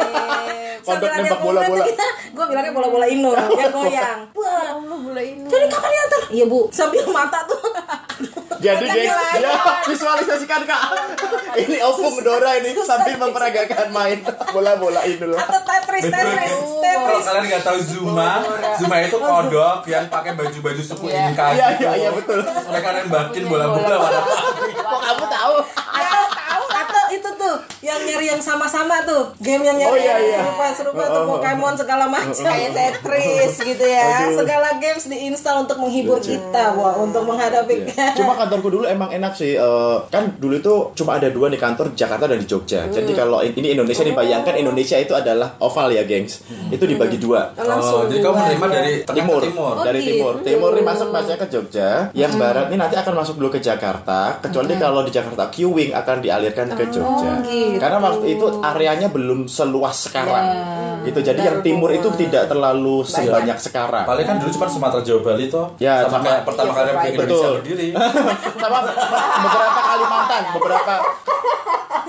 Kodok nembak bola-bola. Gue bilangnya bola-bola Indo yang goyang. Wah, Allah boleh ini. jadi kapan diantar? Iya bu, sambil mata tuh. Jadi Makanya guys, lah. ya visualisasikan kak. Ini opung Dora ini sambil memperagakan main bola-bola ini loh. Atau Tetris, Tetris, Kalau Tetris. kalian nggak tahu Zuma, Zuma itu kodok yang pakai baju-baju suku Inka Iya, gitu. iya, iya, betul. Mereka nembakin bola-bola warna Kok kamu tahu? Atau tahu atau itu tuh yang nyari yang sama-sama tuh game yang nyari Oh, iya, iya. serupa serupa tuh Pokemon segala macam Kayak Tetris gitu ya. segala games diinstal untuk menghibur kita, wah untuk menghadapi Iya. Cuma kantorku dulu emang enak sih. Eh, kan dulu itu cuma ada dua nih kantor, Jakarta dan di Jogja. Jadi kalau in- ini Indonesia nih, bayangkan Indonesia itu adalah oval ya, gengs. Itu dibagi dua. Oh, jadi kamu menerima dari tengah Timur, ke timur. Oh, dari gitu. timur, timur nih masuk masuknya ke Jogja, yang barat ini nanti akan masuk dulu ke Jakarta. Kecuali kalau di Jakarta queuing akan dialirkan ke Jogja. gitu. Karena waktu itu areanya belum seluas sekarang. Gitu. Jadi yang timur itu tidak terlalu sebanyak sekarang. Paling kan dulu cuma Sumatera Jawa Bali toh. Ya, sama sama- kayak pertama kali Republik Indonesia Betul. berdiri. Sama beberapa Kalimantan, beberapa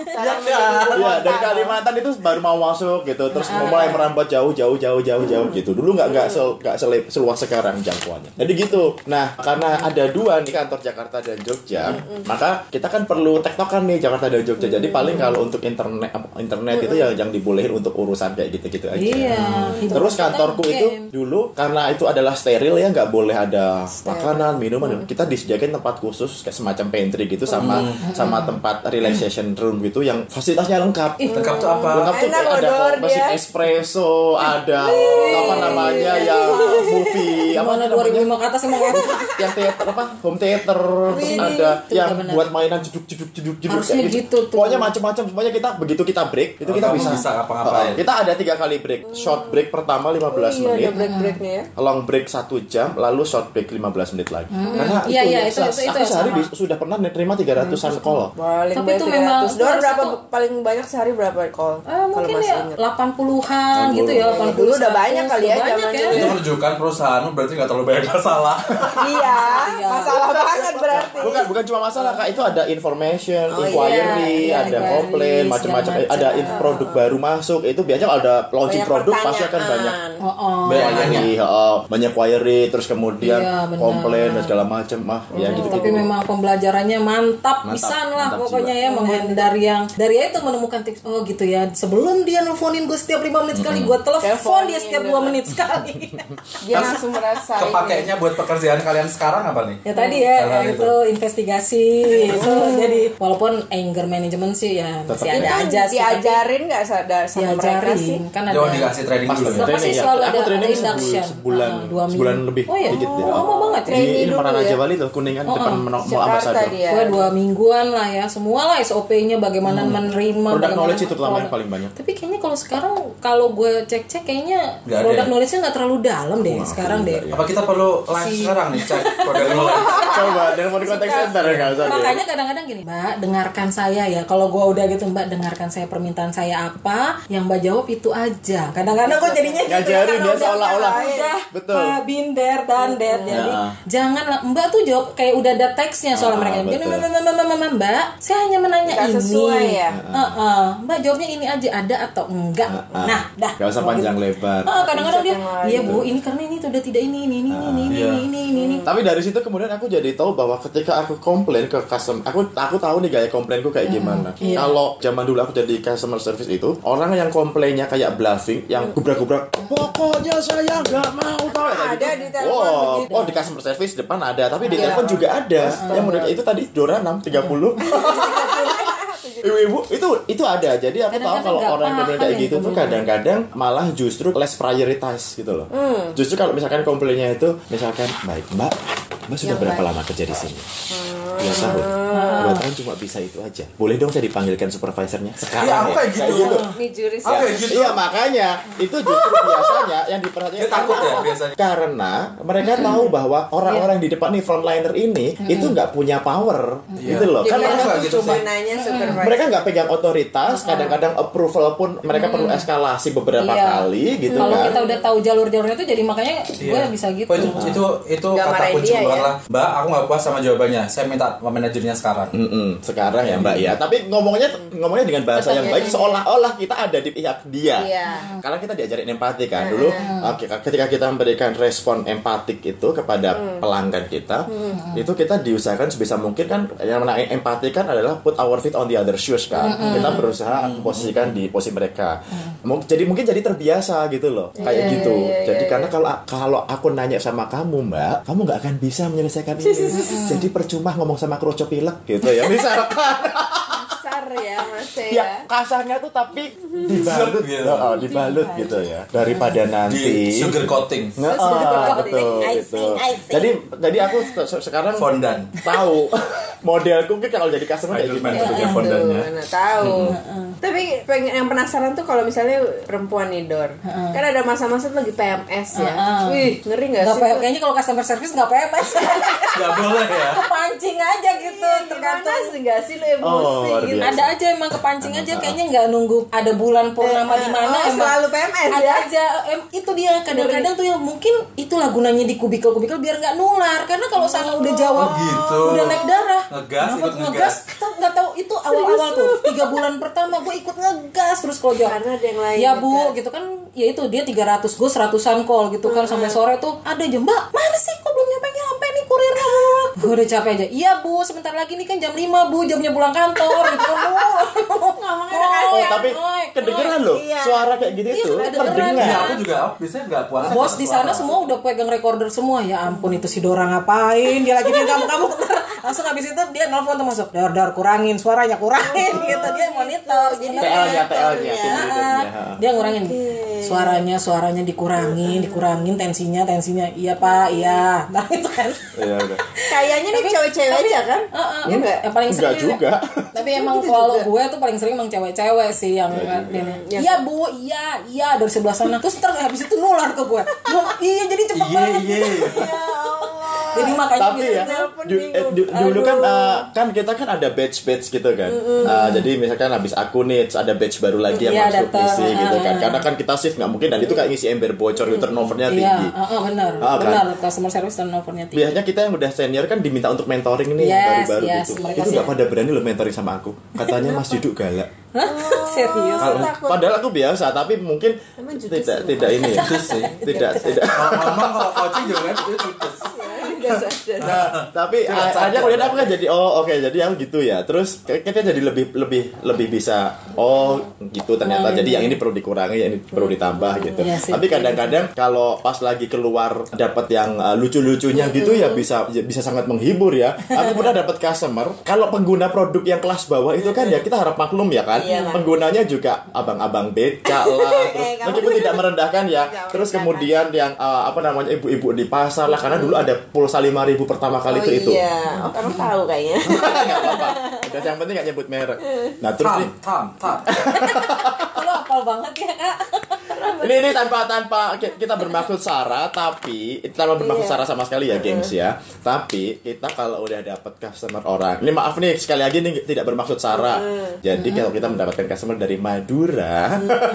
Iya kan? Iya, dari Kalimantan itu baru mau masuk gitu, terus mulai merambat jauh jauh jauh jauh jauh gitu. Dulu nggak nggak sel, nggak selip seluas sekarang jangkauannya. Jadi gitu. Nah, karena ada dua nih kantor Jakarta dan Jogja, maka kita kan perlu tektokan nih Jakarta dan Jogja. Jadi paling kalau untuk internet internet itu yang yang dibolehin untuk urusan kayak gitu-gitu aja. Iya. Terus kantorku itu dulu karena itu adalah steril ya, nggak boleh ada makanan, minuman. Kita disediakan tempat khusus kayak semacam pantry gitu sama sama tempat relaxation room gitu yang fasilitasnya lengkap. Lengkap tuh apa? Lengkap tuh Enak ada odor mesin dia. espresso, ada apa namanya ya movie, apa Mana dua ribu lima ke atas emang enak. yang teater apa home theater, terus ada Itu yang benar-benar. buat mainan jeduk jeduk jeduk jeduk Harusnya kayak gitu tuh. Pokoknya macam-macam semuanya kita begitu kita break itu Oh, kita kamu bisa. bisa ngapa-ngapain. Oh, kita ada tiga kali break. Short break pertama lima belas Iya, ada menit. break-breaknya ya. Long break satu jam, lalu short break lima belas menit lagi. Karena Iya, iya, ya, itu- itu- itu aku sehari sama. bis- sudah pernah nerima tiga ratusan call. Paling Tapi banyak itu tiga memang ratus. Dor harus berapa itu- paling banyak sehari berapa call? Eh, Kalau mungkin masih ya ingat. delapan puluhan gitu ya, delapan puluh. Dulu udah banyak kali ya zaman banyak ya. dulu Itu menunjukkan perusahaanmu berarti nggak terlalu banyak masalah. Iya, masalah banget berarti. Bukan bukan cuma masalah Kak, itu ada information, Oh, inquiry, iya, ada inquiry, komplain, segala macam-macam. macam. Ada in- produk baru masuk, itu biasanya kalau ada launching Banyak produk pasti akan banyak pertanyaan. Oh, oh. Banyak query, oh, banyak query, terus kemudian Iya, benar. komplain dan segala macam. Ah, ya gitu. Tapi memang pembelajarannya mantap, Mantap, pisan lah mantap pokoknya jiwa. ya, menghindar yang dari itu menemukan tips. Oh gitu ya, sebelum dia nelfonin gue setiap lima menit sekali, gue telepon Teleponin dia setiap gitu. dua menit sekali. Dia langsung merasa ini. Kepakainya buat pekerjaan kalian sekarang apa nih? Ya tadi ya, Hal-hal yang itu. itu investigasi itu jadi walaupun anger management sih ya Tetap masih ada Itu aja sih. tapi diajarin nggak sadar sama mereka sih? diajarin kan ada. Jangan dikasih training Pas dulu ya. Pasti training ya. selalu Aku ada- training ada induction. sebulan, sebulan, Ah, dua minggu. sebulan lebih Oh, iya. dikit ya. Oh, lama banget ya. Di Training ini dulu Marana ya. Jawa itu Kuningan Oh, depan oh. Mall Jakarta Ambassador. dia. Gue dua mingguan lah ya, semua lah S O P-nya bagaimana menerima. Product bagaimana knowledge itu terutama yang produk. paling banyak. Tapi kayaknya kalau sekarang kalau gue cek-cek kayaknya Nggak ada produk ya? knowledge-nya nggak terlalu dalam deh Wah, sekarang aku deh. enggak ya. Apa kita perlu live sekarang nih cek produk knowledge? Coba telepon kontak center ya nggak usah deh. Makanya kadang-kadang gini, Mbak, dengarkan saya ya. Kalau gue udah gitu, Mbak, dengarkan saya permintaan saya apa, yang Mbak jawab itu aja. Kadang-kadang kok jadinya gitu. Ngajarin karena dia udah- seolah-olah. udah Betul. uh, been there, done that. Jadi Ya. jangan lah, Mbak tuh jawab kayak udah ada teksnya soal Ah, mereka. Jadi betul. Mbak, Mbak, Mbak, Mbak, Mbak, saya hanya menanya Nggak ini. sesuai ya? Heeh. Mbak jawabnya ini aja, ada atau enggak. Ah, Nah, dah. nggak usah panjang lebar. Ah, kadang-kadang dia, Yang lain. iya Bu, ini karena ini sudah tidak ini, ini, ini, ini, ini, iya. ini, ini, ini. Tapi dari situ kemudian aku jadi tahu bahwa ketika aku komplain ke customer, aku aku tahu nih gaya komplainku kayak gimana. iya. Kalau zaman dulu aku jadi customer service itu, orang yang komplainnya kayak bluffing, yang gubrak-gubrak, pokoknya saya nggak mau tahu. Kayak Ada gitu. di telepon Wow. begitu. Oh di customer service depan ada, tapi di Iya. telepon juga ada. Yang model itu tadi Dora enam tiga puluh. Ibu-ibu itu itu ada. Jadi aku tahu Kadang-kadang kalau nggak orang yang paham komplain kayak ya gitu itu tuh kadang-kadang malah justru less prioritize gitu loh. Justru kalau misalkan komplainnya itu misalkan baik Mbak, Mbak sudah Yang berapa baik. lama kerja di sini? Dua tahun. Dua tahun cuma bisa itu aja. Boleh dong saya dipanggilkan supervisornya sekarang Ya, aku kayak gitu. Nih juris Oke, ya. gitu. Iya makanya itu justru biasanya yang diperhatikan Dia takut ya, Apa? biasanya. Karena mereka tahu bahwa orang-orang di depan nih frontliner ini itu nggak punya power Iya. gitu loh. Jadi Kan Kalau mereka nggak tuh gitu cuma sih. Nanya supervisor. mereka nggak pegang otoritas, kadang-kadang approval pun mereka perlu eskalasi beberapa Iya. kali gitu Kalau kan. kita udah tahu jalur-jalurnya itu jadi makanya gue Iya. bisa gitu. Oh, itu itu, itu Nggak kata marahin kunci dia, bukan ya? lah. Mbak, aku nggak puas sama jawabannya. Saya minta manajernya sekarang. Mm-mm, sekarang ya Mbak ya. Tapi ngomongnya ngomongnya dengan bahasa yang baik seolah-olah kita ada di pihak dia. Iya. Karena kita diajarin empati kan dulu. Oke, ketika kita memberikan respon empatik itu kepada pelanggan kita, itu kita diusahakan sebisa mungkin kan yang namanya empati kan adalah put our feet on the other shoes kan. Kita berusaha posisikan di posisi mereka. Mung- Jadi mungkin jadi terbiasa gitu loh. Kayak Iya, gitu. iya, iya, Jadi iya. karena kalau kalau aku nanya sama kamu, Mbak, kamu nggak akan bisa menyelesaikan ini. Jadi percuma ngomong sama kroco pilek gitu ya. Misalkan Kasar ya Mas ya. ya kasarnya tuh tapi dibalut Gitu. oh, dibalut gitu ya daripada nanti Di sugar coating. Nah, Sugar ah, coating, betul icing, gitu. icing. Jadi jadi aku se- se- sekarang Fondant. tahu modelku mungkin kalau jadi customer kayak Spiderman gimana sebagai tuh fondannya. Mana tahu. Tapi pengen yang penasaran tuh kalau misalnya perempuan nih Dor. Kan ada masa-masa tuh lagi P M S ya. Wih, ngeri enggak Nggak sih? P- kayaknya kalau customer service nggak P M S. Nggak boleh ya. kepancing aja gitu, Gimana tergantung. sih nggak sih lu emosi Oh, luar gitu? biasa. Ada aja emang kepancing aja, kayaknya nggak nunggu ada bulan purnama di mana, Oh, emang selalu P M S ada ya? aja. Em, itu dia kadang-kadang tuh ya mungkin itulah gunanya di kubikel-kubikel biar nggak nular, karena kalau sana udah jawab Oh, gitu. udah naik darah, Ngegas, Kenapa ikut tuh ngegas. Tuh nggak tahu itu awal-awal tuh tiga bulan pertama gue ikut ngegas terus kalau jawab Karena ada yang lain ya bu ngegas. gitu kan, ya itu dia tiga ratus, gue seratusan call gitu kan sampai sore tuh ada aja, mbak mana sih kok belum nyampe nyampe nih kurirnya, gue udah capek aja. Iya bu, sebentar lagi nih kan jam lima bu, jamnya pulang kantor gitu kan. Oh, tapi kedengeran loh Iya. suara kayak gitu itu. kedengeran. Terdengar. Iya, aku juga biasanya nggak puasa. Bos di sana semua udah pegang recorder semua. Ya ampun, itu si Dora ngapain? Dia lagi nih kamu kamu langsung habis itu dia nelfon tuh masuk. Dar dar kurangin suaranya, kurangin gitu, dia monitor. Jadi T L-nya, T L-nya, tim leadernya. dia ngurangin suaranya, suaranya dikurangin, dikurangin tensinya, tensinya. Iya Pak, iya. Nah itu kan. Iya udah. Kayaknya nih Tapi- cewek-cewek tapi- aja kan? Heeh, Iya nggak? yang paling Enggak sering juga. tapi emang kalau gue tuh paling sering emang cewek-cewek sih yang dia nih, Iya. iya bu, iya, iya dari sebelah sana. Terus ntar habis itu nular ke gue. Gua, iya jadi cepet Iya, banget. iya. Ya Allah. Jadi makanya Tapi gitu ya tuh. du- eh, du- dulu kan eh, kan kita kan ada batch-batch gitu kan. Eh, jadi misalkan habis aku nih ada batch baru lagi yang Iya, masuk datang. isi gitu kan. Ah. Karena kan kita shift nggak mungkin dan itu kayak ngisi ember bocor itu turnovernya Iya, tinggi. heeh, benar, Ah, kan? benar. Customer service turnovernya tinggi. Biasanya kita yang udah senior kan diminta untuk mentoring nih yang Yes, baru-baru yes, gitu. mereka Itu nggak sih. pada berani lo mentoring sama aku. Katanya Mas Duduk galak. Hah? Serius? Kalau- takut. padahal aku biasa tapi mungkin Emang judes tidak lu? tidak ini ya. Itu sih. Tidak tidak. Kalau ngomong kalau coaching juga kan itu judes. Nggak sadar. Nah, tapi Jangan a- akhirnya sadar. kemudian aku kan jadi oh oke jadi yang gitu ya. Terus kayak- kita jadi lebih lebih lebih bisa oh gitu ternyata jadi yang ini perlu dikurangi, yang ini perlu ditambah gitu. Iya sih. Tapi kadang-kadang kalau pas lagi keluar dapat yang uh, lucu-lucunya gitu ya bisa ya bisa sangat menghibur ya. Aku pernah dapat customer kalau pengguna produk yang kelas bawah itu kan ya kita harap maklum ya kan. Iya, Pak. Penggunanya juga abang-abang becak lah terus Eh, kamu- meskipun tidak merendahkan ya. Nggak Terus merendahkan. kemudian yang uh, apa namanya ibu-ibu di pasar lah karena dulu ada pulsa lima ribu pertama kali Oh itu itu. iya, oh kamu tahu kayaknya. Nggak apa-apa. Udah yang penting gak nyebut merek. Nah terus Tam, nih, tam, tam. Lo hafal banget ya kak. ini ini tanpa tanpa ki- kita bermaksud sara tapi tanpa bermaksud sara sama sekali ya gengs ya. Tapi kita kalau udah dapat customer orang, ini maaf nih sekali lagi nih tidak bermaksud sara. Jadi kalau kita mendapatkan customer dari Madura,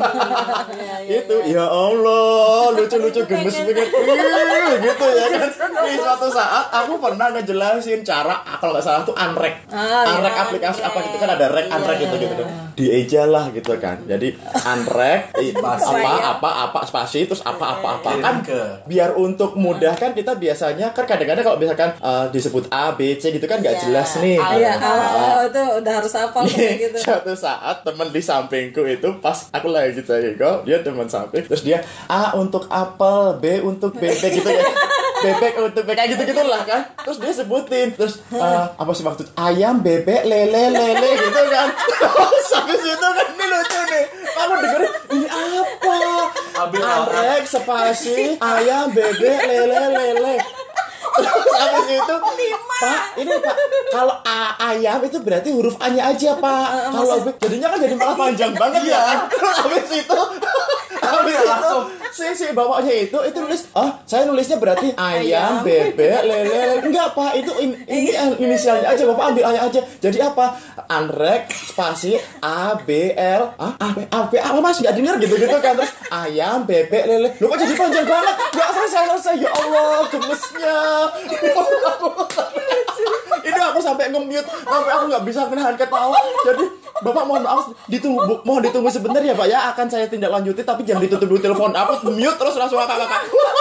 itu ya Allah lucu-lucu gemes banget Ih, gitu ya kan. Di suatu saat aku pernah ngejelasin cara kalau nggak salah tuh unrek, Ah, unrek iya. aplikasi apa gitu kan ada rek unrek gitu gitu. Dieja lah gitu kan. Jadi unrek i- Spasi. apa apa apa spasi terus apa apa apa Kirim kan ke- biar untuk mudah kan kita biasanya kan kadang-kadang kalau misalkan eh, disebut A B C gitu kan nggak Iya. jelas nih. Ah, Iya, Ah. oh, itu udah harus hafal kayak gitu. Suatu saat teman di sampingku itu pas aku lagi gitu kok dia teman samping terus dia A untuk apel, B untuk bebek gitu ya. Bebek untuk bebek kayak gitu gitulah kan. Terus dia sebutin terus eh, apa sih maksud ayam, bebek, lele, lele gitu kan. Terus habis itu kan ini lucu nih. Kamu dengerin ini apa? Ambil Anrek spasi ayam, bebek, lele, lele. Terus habis itu Pak, ini Pak, kalau A ayam itu berarti huruf A-nya aja Pak. Kalau B, jadinya kan jadi malah panjang banget ya kan. Terus habis itu habis Iya, itu langsung. si si bapaknya itu itu nulis, "Oh, saya nulisnya berarti ayam, bebek, lele, lele." Enggak, Pak, itu in- ini inisialnya aja, Bapak ambil A-nya aja. Jadi apa? Anrek spasi A B L ah A B A B apa Mas enggak denger gitu-gitu kan terus ayam, bebek, lele. Lu kok jadi panjang banget? Enggak selesai-selesai. Ya Allah, gemesnya. Itu aku sampai nge-mute, sampai aku nggak bisa menahan ketawa. Jadi Bapak mohon maaf, ditunggu, bu- mohon ditunggu sebentar ya Pak ya. Akan saya tindak lanjuti, tapi jangan ditutup dulu telepon. Aku mute terus langsung kakak-kakak.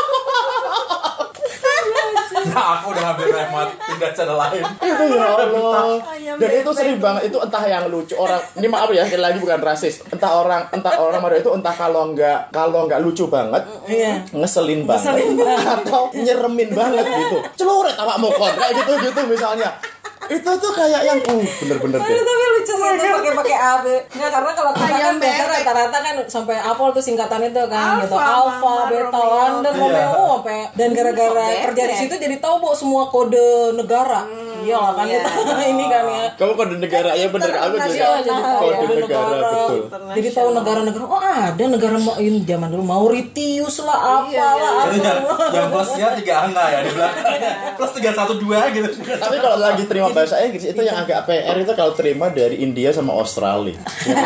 Nah, aku udah ngambil remote pindah channel lain. Itu ya Allah. Ayam Dan itu bebek. sering banget. Itu entah yang lucu orang. Ini maaf ya, sekali lagi bukan rasis. Entah orang, entah orang Madura itu entah kalau nggak kalau nggak lucu banget, Iya. ngeselin banget, Ngeselin banget. atau nyeremin banget gitu. Celuret awak mokon kayak gitu gitu misalnya. Itu tuh kayak yang uh bener-bener Aduh, deh. tapi lucu sih itu pakai pakai A B. Nggak, karena kalau kita kan Ayam biasa bebek. rata-rata kan sampai Apple tuh singkatan itu kan gitu. Alpha, Alpha, Mama, Beta, Romeo. London, Iya. Romeo sampai dan gara-gara Bebek. kerja di situ jadi tahu bu semua kode negara. iya lah kan kita ini kan ya. Kamu kode negara ya bener, aku juga Iya, jadi tahu kode ya, negara betul. Jadi tahu negara-negara. Oh ada negara mau ini zaman dulu Mauritius lah Iya, apalah. Itu yang, yang plusnya tiga angka ya di belakangnya. Plus tiga satu dua gitu. Tapi kalau lagi terima bahasa Inggris itu yang agak P R itu kalau terima dari India sama Australia.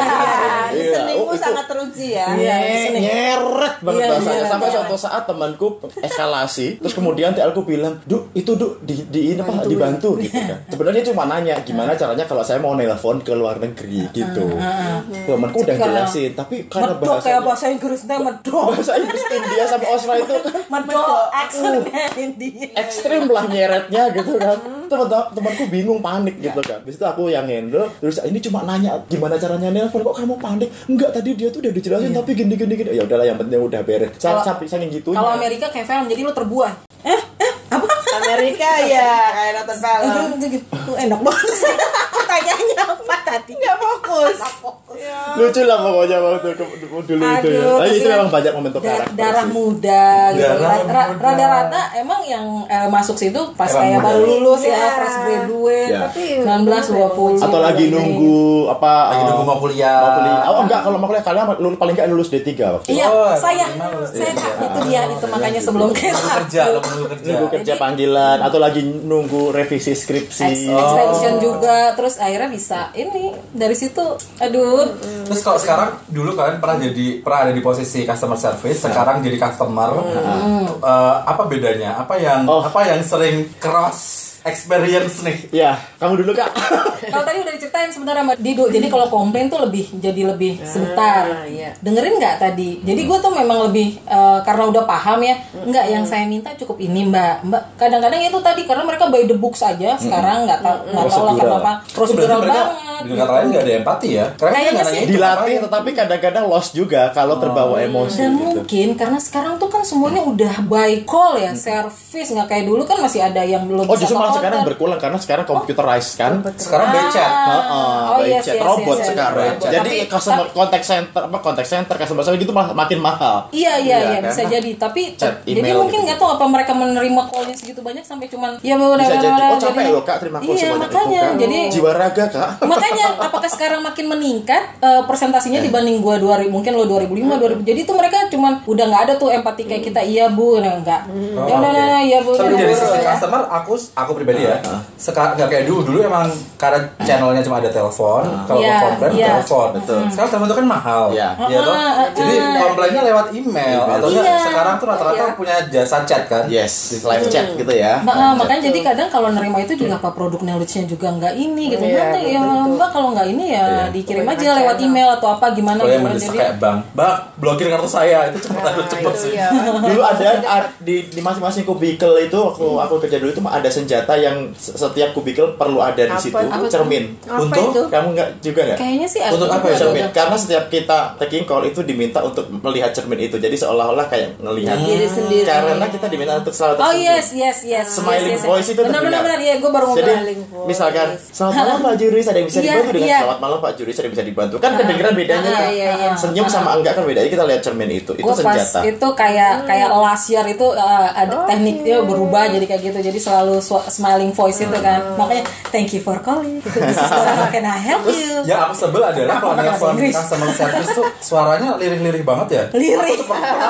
Iya, Seningmu oh, itu sangat teruji ya. Iya, nye- sini. nyeret banget Iya, bahasanya nyeret, sampai nyeret. suatu saat temanku eskalasi terus kemudian T L ku bilang Duk itu Duk di, di ini apa dibantu gitu kan sebenarnya cuma nanya gimana caranya kalau saya mau nelpon ke luar negeri gitu temanku udah Kalau- jelasin tapi karena Medok kayak bahasa bahasa Inggrisnya medok. bahasa Inggris India sama Australia itu kan Medok aksennya India. ekstrim lah nyeretnya gitu kan teman temanku bingung panik gitu kan di situ aku yang handle terus ini cuma nanya gimana caranya nelpon kok kamu panik enggak tadi dia tuh udah dijelasin tapi gini gini gini ya udahlah yang penting udah beres Kalau- sampai saking gitu Kalau Amerika kayak film jadi lu terbuai. Eh, eh, apa? Amerika ya kayak nonton film. Itu gitu. Tuh enak banget. Pertanyaannya apa tadi? Nggak fokus. lucu lah pokoknya waktu ke- dulu itu ya. Aduh, Tapi terus itu ya, memang banyak momentum Da- karakter darah sih. muda gitu. Darah Ra- ra- muda. Rata-rata emang yang eh, masuk situ pas Emang kayak muda. baru lulus ya, Iya. fresh graduate. Ya. Tapi sembilan belas dua puluh. Atau lagi nunggu apa? Lagi eh, nunggu mau kuliah. Mau kuliah. Oh enggak, kalau mau kuliah kalian lulus paling enggak lulus D tiga waktu. Iya, Oh, saya, emang lulus saya dia. Kak, itu dia itu makanya sebelum ke Nunggu kerja, lo nunggu kerja. Nunggu kerja panggilan atau lagi nunggu revisi skripsi. Ex- extension juga, terus akhirnya bisa ini dari situ, aduh. Terus kalau sekarang dulu kalian pernah jadi pernah ada di posisi customer service, sekarang jadi customer. Eh, apa bedanya? Apa yang Oh. apa yang sering cross experience nih? Ya, kamu dulu Kak. Kalau tadi udah diceritain sebenarnya sama Dido, jadi kalau komplain tuh lebih jadi lebih sebentar. iya. Dengerin nggak tadi? Jadi gue tuh memang lebih eh, karena udah paham ya, nggak yang saya minta cukup ini mbak. Mbak kadang-kadang itu tadi karena mereka by the book saja, sekarang nggak tahu nggak tahu lah Prosedural. kenapa prosedural mereka banget. dengan kata lain nggak ada empati ya? Karena Kayaknya dia nggak sih. nanya itu, Dilatih ngapain? tetapi kadang-kadang lost juga kalau terbawa emosi Dan gitu. mungkin karena sekarang tuh kan semuanya udah by call ya, service nggak kayak dulu kan masih ada yang belum Oh, bisa justru malah ke sekarang hotel. berkurang karena sekarang computerized kan. Sekarang by chat. Heeh, Oh, by yes, chat yes, robot yes, yes, sekarang. yes, yes. Jadi Tapi- customer tapi- contact center apa contact center customer service gitu malah makin mahal. Iya iya iya kan? bisa jadi tapi Chat, jadi email mungkin gitu. nggak tahu apa mereka menerima callnya segitu banyak sampai cuman ya benar Bisa benar jadi. benar, Oh, capek jadi- loh Kak, terima kasih iya banyak makanya itu, Kak. jadi Jiwa raga Kak. makanya apakah sekarang makin meningkat eh, persentasinya dibanding gua dua ribu mungkin lo dua ribu lima dua ribu jadi tuh mereka cuman udah nggak ada tuh empati kayak kita iya bu nah, enggak Oh, ya udah oke. nah, iya bu Tapi nah, dari bu, sisi ya. customer, aku aku pribadi ya, sekarang nggak kayak dulu. Dulu emang karena channelnya cuma ada telepon, kalau Iya, mau komplain iya. telepon. Betul. Sekarang telepon itu kan mahal, Iya. ya toh. Ah, ah, Jadi ah. komplainnya lewat email atau enggak Iya. sekarang tuh rata-rata punya jasa chat kan? Yes, live chat gitu ya. Nah, ah, makanya jadi kadang kalau nerima itu juga apa produk knowledge-nya juga nggak ini gitu. Iya, Nanti ya betul. mbak kalau nggak ini ya Iya. dikirim Kebanyakan aja lewat channel. email atau apa gimana Kalau yang gimana mendesak jadi. kayak bank, bang blokir kartu saya itu cepet Nah, aduh cepet itu sih. iya. Dulu ada ar- di di masing-masing kubikel itu waktu aku kerja dulu itu ada senjata yang se- setiap kubikel perlu ada di Apa- situ apa tuh? cermin. Apa Untuk? itu? Kamu nggak juga nggak? Kayaknya sih ada. Untuk apa ya, ada, Cermin. ada. Karena setiap kita taking call itu diminta untuk melihat cermin itu. Jadi seolah-olah kayak ngelihat Diri sendiri. Karena kita diminta untuk selalu Oh tersenyum. yes yes yes. Smiling yes, yes, voice yes. itu benar benar terdengar. benar ya gue baru Jadi ngomong. Smiling voice. misalkan selamat malam Pak Juris ada yang bisa Iya, dibantu dengan iya. selamat malam Pak Juris ada yang bisa dibantu kan kedengeran bedanya Ah, kan iya, iya. senyum sama enggak kan bedanya kita lihat cermin itu itu Gue pas senjata itu kayak kayak last year itu uh, ada tekniknya berubah jadi kayak gitu jadi selalu swa- smiling voice itu kan makanya thank you for calling this is Dora, can I help you Ya aku sebel adalah kalau Pakai bahasa nelfon Inggris. customer service tuh suaranya lirih-lirih banget ya. lirik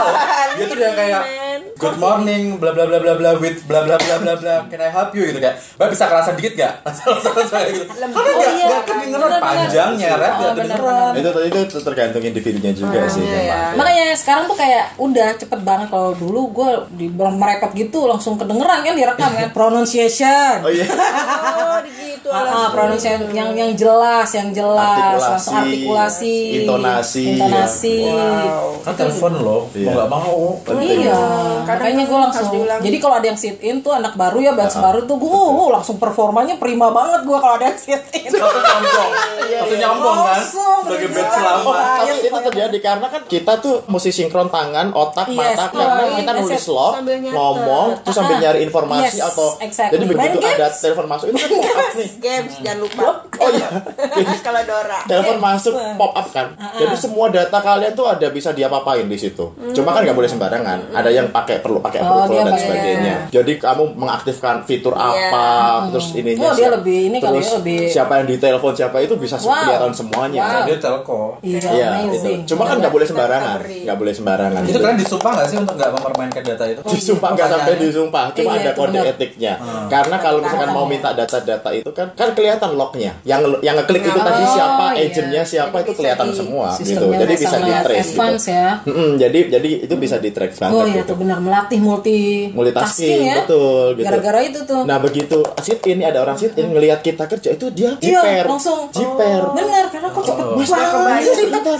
Dia tuh yang kayak good morning bla bla bla bla bla with bla bla bla bla bla can I help you gitu kayak. Mbak bisa kerasan dikit gak? Suara gitu. Karena Oh, nggak iya. nggak kedengeran Benar-benar. panjang nyeret Oh, nggak kedengeran. itu itu tergantung individunya juga sih iya, memang. iya. makanya sekarang tuh kayak udah cepet banget kalau dulu gue di merepet gitu langsung kedengeran kan direkam kan pronunciation Oh iya. Oh, gitu. Ah, ah, pronunciation yang yang jelas yang jelas langsung artikulasi intonasi. intonasi Kan telepon loh, mau Iya. nggak mau. iya makanya gue langsung harus diulangi. jadi kalau ada yang sit in tuh anak baru ya batch baru tuh gue uh, langsung performanya prima banget gue kalau ada yang sit in Satu nyombong, satu nyombong kan. Langsung Sebagai berjalan. batch lama. Tapi itu terjadi karena kan kita tuh mesti sinkron tangan, otak, Yes, mata oh, karena iya, kita yes, nulis yes. log, Sambil nyatet. ngomong, terus sambil Ah, nyari informasi yes, atau exactly. jadi begitu Main ada games. telepon masuk itu kan mau up nih. games jangan lupa. Oh iya. Kalau Dora. Telepon masuk pop up kan. Jadi semua data kalian tuh ada bisa diapa-apain di situ. Cuma kan nggak boleh sembarangan. Ada yang pakai perlu pakai Oh, approval dia dan pakai- sebagainya. Jadi kamu mengaktifkan fitur apa, terus ininya. Oh, dia siapa- lebih- ini kali terus ya, lebih- siapa yang ditelepon siapa itu bisa Wow. kelihatan semuanya. Wow. Dia telco. Iya, Iya, amazing. itu. Cuma kan nggak boleh sembarangan, Recovery. nggak boleh sembarangan. Itu kalian disumpah nggak sih untuk nggak mempermainkan data itu? Disumpah nggak sampai Pertanyaannya. disumpah, cuma Iya, ada itu kode benar. etiknya. Karena kalau misalkan mau minta data-data itu kan kan kelihatan lognya. Yang yang ngeklik itu tadi Oh, siapa, iya. agentnya siapa Jadi itu bisa kelihatan di- semua gitu. Sistemnya Jadi udah bisa di sangat trace gitu. advance ya. Mm-mm, jadi jadi itu bisa di track banget Oh iya gitu. tuh benar melatih multi Multitasking, ya. betul gitu. Gara-gara itu tuh. Nah begitu sit in ada orang sit in ngelihat kita kerja itu dia Iya, jiper, langsung. jiper. Benar, karena kok cepet Mas, banget. kebayang sebentar.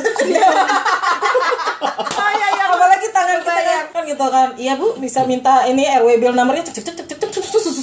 Oh iya iya. Apalagi tangan kita kan, kan gitu kan. Iya Bu, bisa minta ini R W bill nomornya cek cek cek cek cek cek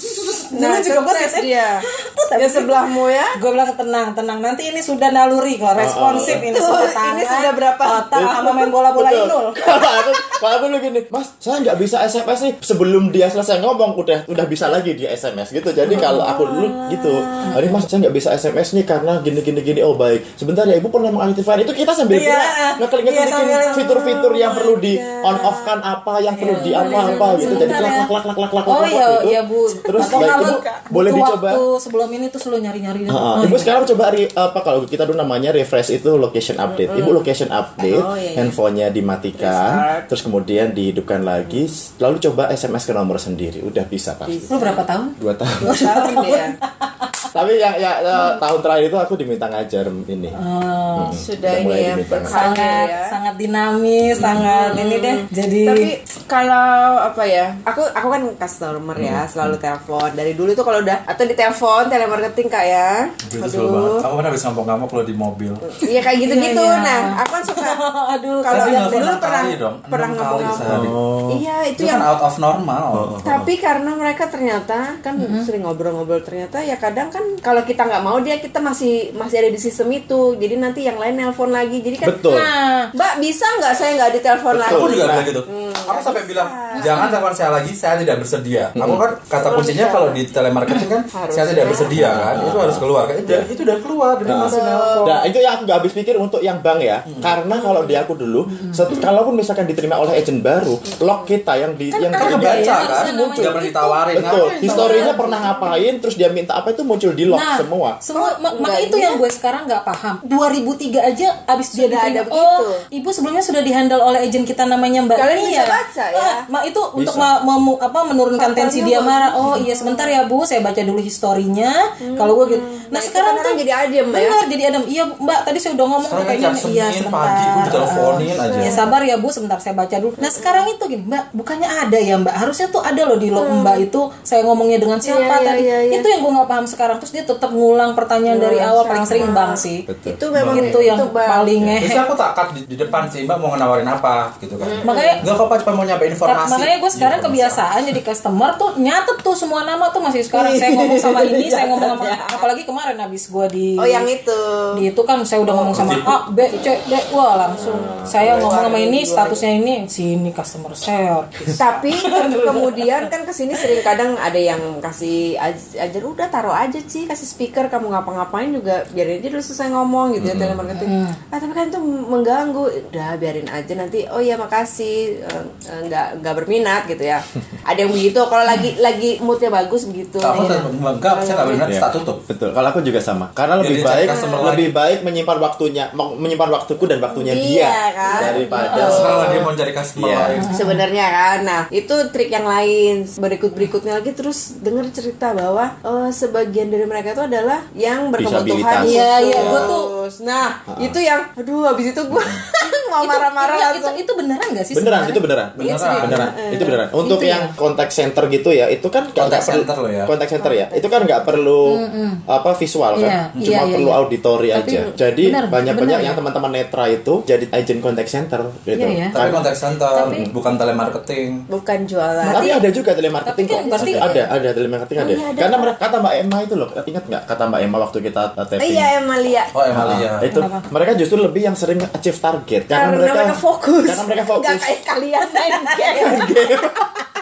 Nah, juga gue stres sih. dia. Tapi Dia sebelahmu ya. gue bilang tenang, tenang. Nanti ini sudah naluri kok, responsif ini Tuh, sudah ini tangan. sudah berapa? Otak sama main bola-bola Betul. inul. Kalau aku, kalau aku lu gini, Mas, saya nggak bisa S M S nih. Sebelum dia selesai ngomong, udah udah bisa lagi dia S M S gitu. Jadi kalau aku dulu gitu, hari Mas, saya nggak bisa S M S nih karena gini gini gini. Oh baik, sebentar ya Ibu pernah mengaktifkan itu kita sambil Iya. kira ngeklik Iya, ngeklikin sambil- fitur-fitur yang Oh perlu my di God. on off kan apa, yang perlu di apa apa gitu. Jadi Sebentar klak ya. klak klak klak klak Oh klak iya, gitu. iya Bu. Terus Atau baik kalau Ibu boleh butuh dicoba. waktu sebelum ini tuh selalu nyari-nyari. Heeh. Oh, Ibu iya. sekarang coba re- apa kalau kita dulu namanya refresh itu location update. Ibu location update, Oh, iya, iya. handphonenya dimatikan, terus kemudian dihidupkan lagi, lalu coba S M S ke nomor sendiri. Udah bisa pasti. Lu berapa tahun? Dua tahun. Dua tahun dia. Tapi yang ya, ya, tahun terakhir itu aku diminta ngajar ini. Oh, Hmm, Sudah udah mulai ini ya, diminta ngajar. sangat ya. sangat dinamis, sangat ini deh. Jadi Tapi kalau apa ya, aku aku kan customer ya, selalu telepon dari dulu tuh kalau udah atau di telepon telemarketing kak ya. Itu seru banget. Aduh, Kamu kan habis ngamuk-ngamuk kalau di mobil. iya kayak gitu-gitu. Iya, iya. Nah, aku kan suka. aduh, Kalau Tapi yang nelfon dulu enam pernah kali dong, pernah enam kali ngomong sehari. Iya itu Itu yang. kan out of normal. Tapi karena mereka ternyata kan sering ngobrol-ngobrol ternyata ya kadang kan kalau kita nggak mau dia kita masih masih ada di sistem itu. Jadi nanti yang lain nelpon lagi. Jadi kan Betul. nah, Mbak bisa nggak saya nggak ditelepon Betul. lagi? Aku juga Nah. bilang gitu. Aku sampai bilang jangan telepon saya lagi, saya tidak bersedia. Aku kan kata kuncinya kalau di telemarketing kan Harus saya tidak ya. bersedia kan, itu harus keluar. Kan itu, itu udah keluar, jadi masih nelpon. Nah itu yang aku gak habis pikir untuk yang bank ya. Karena kalau di aku dulu, set- kalaupun misalkan diterima oleh agent baru, log kita yang di yang Kan di- kebaca Iya, kan, namanya tidak pernah ditawarin. Betul. Ngapain Historinya ditawarin? pernah ngapain, terus dia minta apa itu muncul di log nah, semua. semua ma- enggak, maka itu dia- yang gue sekarang nggak paham. dua ribu tiga aja abis dia Sudah diterima. ada begitu. Oh, ibu sebelumnya sudah dihandle oleh agent kita namanya Mbak Kalian Nia. bisa baca ya? Ah, mak itu untuk Bisa. ma- memu- apa menurunkan Faktornya tensi dia bagus. marah. Oh iya sebentar ya Bu, saya baca dulu historinya. Kalau gue gitu. Nah, Nah, itu sekarang kan tuh orang jadi adem ya? benar jadi adem. Iya Bu, Mbak tadi saya udah ngomong Sekarang tuh kayak kan gini. jam Iya Senin sebentar. pagi gue diteleponin aja. Ya sabar ya Bu, sebentar saya baca dulu. Nah sekarang itu gini Mbak, bukannya ada ya Mbak? Harusnya tuh ada loh di log Mbak itu. Saya ngomongnya dengan siapa Iya, iya, tadi? iya, iya. Itu yang gue nggak paham sekarang. Terus dia tetap ngulang pertanyaan dari Ngulang awal. sama. Paling sering Bang sih. Itu memang Itu yang Bang. paling Terus ngehe. aku tak cut di, di depan sih, Mbak mau nawarin apa gitu kan. Makanya Enggak kok Pak, cuma mau nyampe informasi. makanya gue sekarang Informasi. kebiasaan jadi customer tuh nyatet tuh semua nama tuh masih sekarang saya ngomong sama ini, saya ngomong sama apalagi kemarin habis gue di Oh yang itu. di itu kan saya udah ngomong sama A, B, C, D, wah langsung saya ngomong sama ini statusnya ini sini customer service. Tapi kemudian kan kesini sering kadang ada yang kasih aj- ajar udah taruh aja sih kasih speaker kamu ngapa-ngapain juga biarin aja dulu selesai ngomong gitu ya telemarketing. Ah tapi kan itu mengganggu. Udah biarin aja nanti oh ya makasih eh, eh, nggak nggak berminat gitu ya. Ada yang begitu kalau lagi lagi moodnya bagus begitu. Kamu Iya. tetap enggak, saya enggak benar Iya. tak tutup. Betul. Kalau aku juga sama. Karena lebih Jadi cari baik customer lebih baik menyimpan waktunya, mau- menyimpan waktuku dan waktunya Iya, dia kan? daripada Sekarang dia mau cari customer Iya. lain. Sebenarnya kan, nah itu trik yang lain. Berikut berikutnya lagi terus denger cerita bahwa oh, sebagian dari mereka itu adalah yang berkebutuhan Disabilitas. Iya, iya, gua tuh- Nah itu yang, aduh habis itu gue mau Itu- marah-marah iya, langsung. itu itu beneran gak sih? beneran sebenarnya? itu beneran Iya, Beneran. beneran itu beneran untuk Itu yang ya? contact center gitu ya itu kan nggak Contact perlu center loh ya. contact center ya itu kan nggak perlu apa visual kan Iya, cuma iya, iya, perlu iya. auditori Tapi aja jadi benar, banyak banyak benar yang ya? teman-teman netra itu jadi agent contact center gitu Iya, iya. Tapi contact center Tapi- bukan telemarketing. Bukan jualan. tapi ada juga telemarketing tapi kan kok berarti- ada ada telemarketing ada. iya, ada. Karena mereka kata Mbak Emma itu loh ingat nggak kata Mbak Emma waktu kita uh, tapping Iya Emalia. Oh, Emalia. Ah, itu mereka justru lebih yang sering achieve target karena, Karena mereka fokus. karena mereka fokus Gak kayak kalian main game.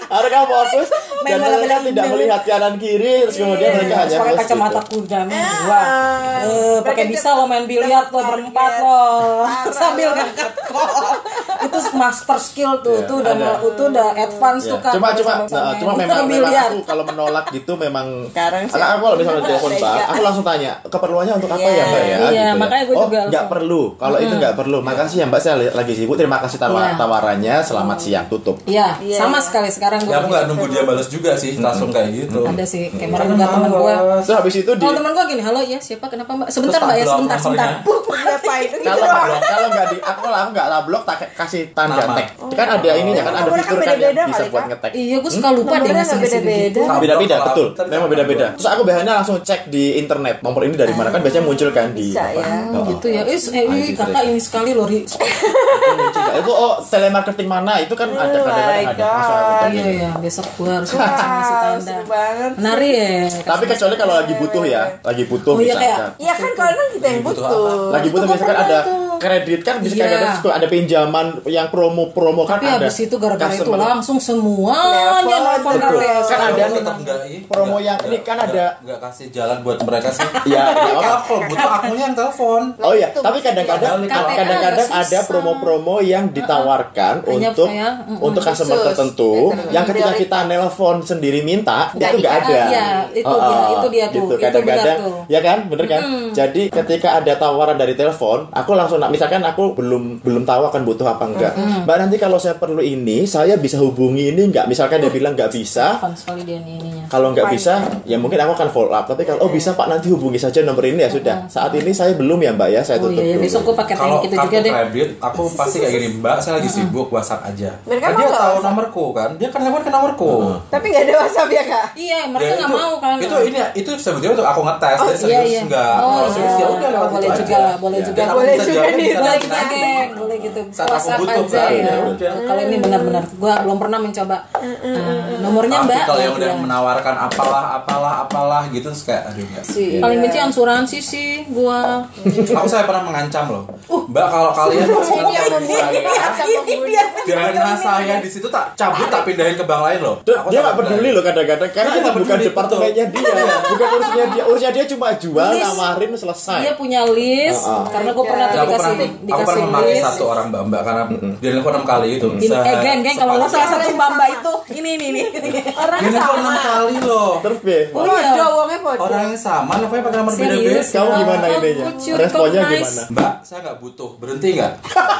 Mereka fokus dan mereka tidak melihat kanan kiri, terus kemudian mereka hanya pakai fokus kacamata gitu. kuda dua. Eh, pakai bisa lo main biliar tuh berempat lo sambil ngangkat kok. Itu master skill tuh, Iya, tuh udah ada. mau- itu udah advance Ya. tuh kan. Cuma cuma Sambil nah, main cuma memang, memang biliar. aku kalau menolak gitu memang Sekarang sih aku kalau misalnya telepon tega. Mbak, aku langsung tanya keperluannya untuk apa Iya, ya Mbak ya? iya, gitu ya. makanya gue oh, juga nggak langsung- perlu. Kalau itu nggak perlu. Makasih ya Mbak, saya lagi sibuk. Terima kasih tawa- Iya. tawarannya. Selamat siang, tutup. Iya, Iya, sama iya. sekali sekarang gue. Ya aku nggak nunggu dia balas juga sih, langsung kayak gitu. Ada sih, kayak kemarin juga teman gue. Terus habis itu di Kalau teman gue gini, halo ya siapa kenapa mbak? Sebentar Terus mbak ya, tak sebentar blok sebentar. nomornya. Siapa itu gitu kalau doang. nggak kalau nggak di aku kalau aku nggak lah blok tak kasih tanda Nama. tag. Kan ada ininya kan ada Nomornya fitur kan kan yang beda-beda bisa kali, buat Kak. ngetek. Iya, gue suka lupa deh Nomornya ngasih nggak beda-beda. Sama Beda-beda blok, betul. tapi Memang sama beda-beda. blok. Terus aku biasanya langsung cek di internet nomor ini dari mana kan biasanya muncul kan di Bisa, apa. ya. Oh, Gitu ya, eh, eh Ah, ih, gitu kakak deh. ini sekali loh, Ri. Itu muncul nggak? Itu oh telemarketing mana itu kan ada Oh kadang-kadang my ada. Langsung aku God. tanya. Iya ya, besok gue harus ngasih Wow, tanda. seru banget. Menarik ya. Tapi kecuali kalau lagi butuh ya, lagi butuh Oh iya, misalkan. kayak- Iya kan kalau kan kita yang Butuh butuh. Lagi butuh Itu misalkan nggak ada pernah tuh. kredit kan bisa Iya. kadang suka ada pinjaman yang promo-promo kan Tapi ada. habis itu gara-gara itu customer- langsung semuanya Nelpon, nelfon betul. kakek. Kan ada Aku nih tetap nggak ih. promo Nggak- yang ini nggak- kan nggak- ada. nggak kasih jalan buat mereka sih. Iya, iya, Kalau apa? aku butuh akunya yang telepon. Oh iya, Itu tapi kadang-kadang K T A kadang-kadang agak ada susah. promo-promo yang ditawarkan Hanya untuk kayak, mm, untuk customer khusus. tertentu Gitu. yang ketika Prioritas. kita nelpon sendiri minta Nggak itu nggak di- ada. iya, itu Oh, dia, oh, itu dia tuh, gitu. itu Kadang-kadang benar tuh. ya kan, bener kan? Jadi ketika ada tawaran dari telepon, aku langsung misalkan aku belum belum tahu akan butuh apa enggak. Mbak nanti kalau saya perlu ini, saya bisa hubungi ini enggak? Misalkan dia bilang nggak bisa, Fun sekali dia nih ininya. kalau nggak bisa, ya mungkin aku akan follow up. Tapi kalau oh bisa Pak nanti hubungi saja nomor ini ya sudah. Saat ini saya belum ya Mbak ya, saya Oh tutup iya, ya, dulu. besok gue pakai Kalau teknik itu kartu juga deh. kredit, aku pasti kayak gini, Mbak, saya lagi sibuk, WhatsApp aja. Mereka Kan mau dia nggak tahu WhatsApp? nomorku kan, dia kan lewat ke nomorku. Tapi nggak ada WhatsApp ya kak? Iya, mereka Ya, nggak itu- mau kan. Itu ini itu sebetulnya untuk aku ngetes, Oh, dia Iya, serius iya. enggak. Oh, Kalau serius ya iya. udah lewat Boleh itu juga, aja. boleh Ya, juga. kan aku Boleh bisa juga jawabnya nih, bisa Boleh nanti. juga geng, boleh gitu. Saat aku WhatsApp butuh, aja kan, ya. ya udah. Kalau ini benar-benar, gue belum pernah mencoba. Ah, nomornya Tapi mbak. kalau yang udah Iya. menawarkan apalah apalah apalah gitu terus kayak aduh enggak. Sih. Paling benci asuransi sih, gua. Aku saya pernah mengancam loh. Mbak kalau kalian Ini yang telepon membuat saya, ini dia. dana saya di situ tak cabut tak pindahin ke bank lain loh. Dia, Aku dia sangat nggak peduli berani. loh kadang-kadang karena Dia itu nggak bukan peduli, departemennya dia, bukan urusannya dia, urusannya dia cuma jual, List. nawarin selesai. Dia punya list, Oh, oh. karena gue pernah tuh Aku pernah, dikasih aku dikasih pernah memakai list. satu orang mbak mbak karena dia nelfon enam kali itu. Ini, Se- eh geng geng kalau lo sepakat. salah satu mbak mbak itu ini ini ini. Orang Dia nelfon enam sama. kali loh. Terus B, Oh, iya. Podo, wongnya podo. Orang yang sama, nelfonnya pakai nomor Serius? beda-beda. kamu gimana Oh, ininya? could you Responnya recognize? gimana? Mbak, saya nggak butuh. Berhenti nggak?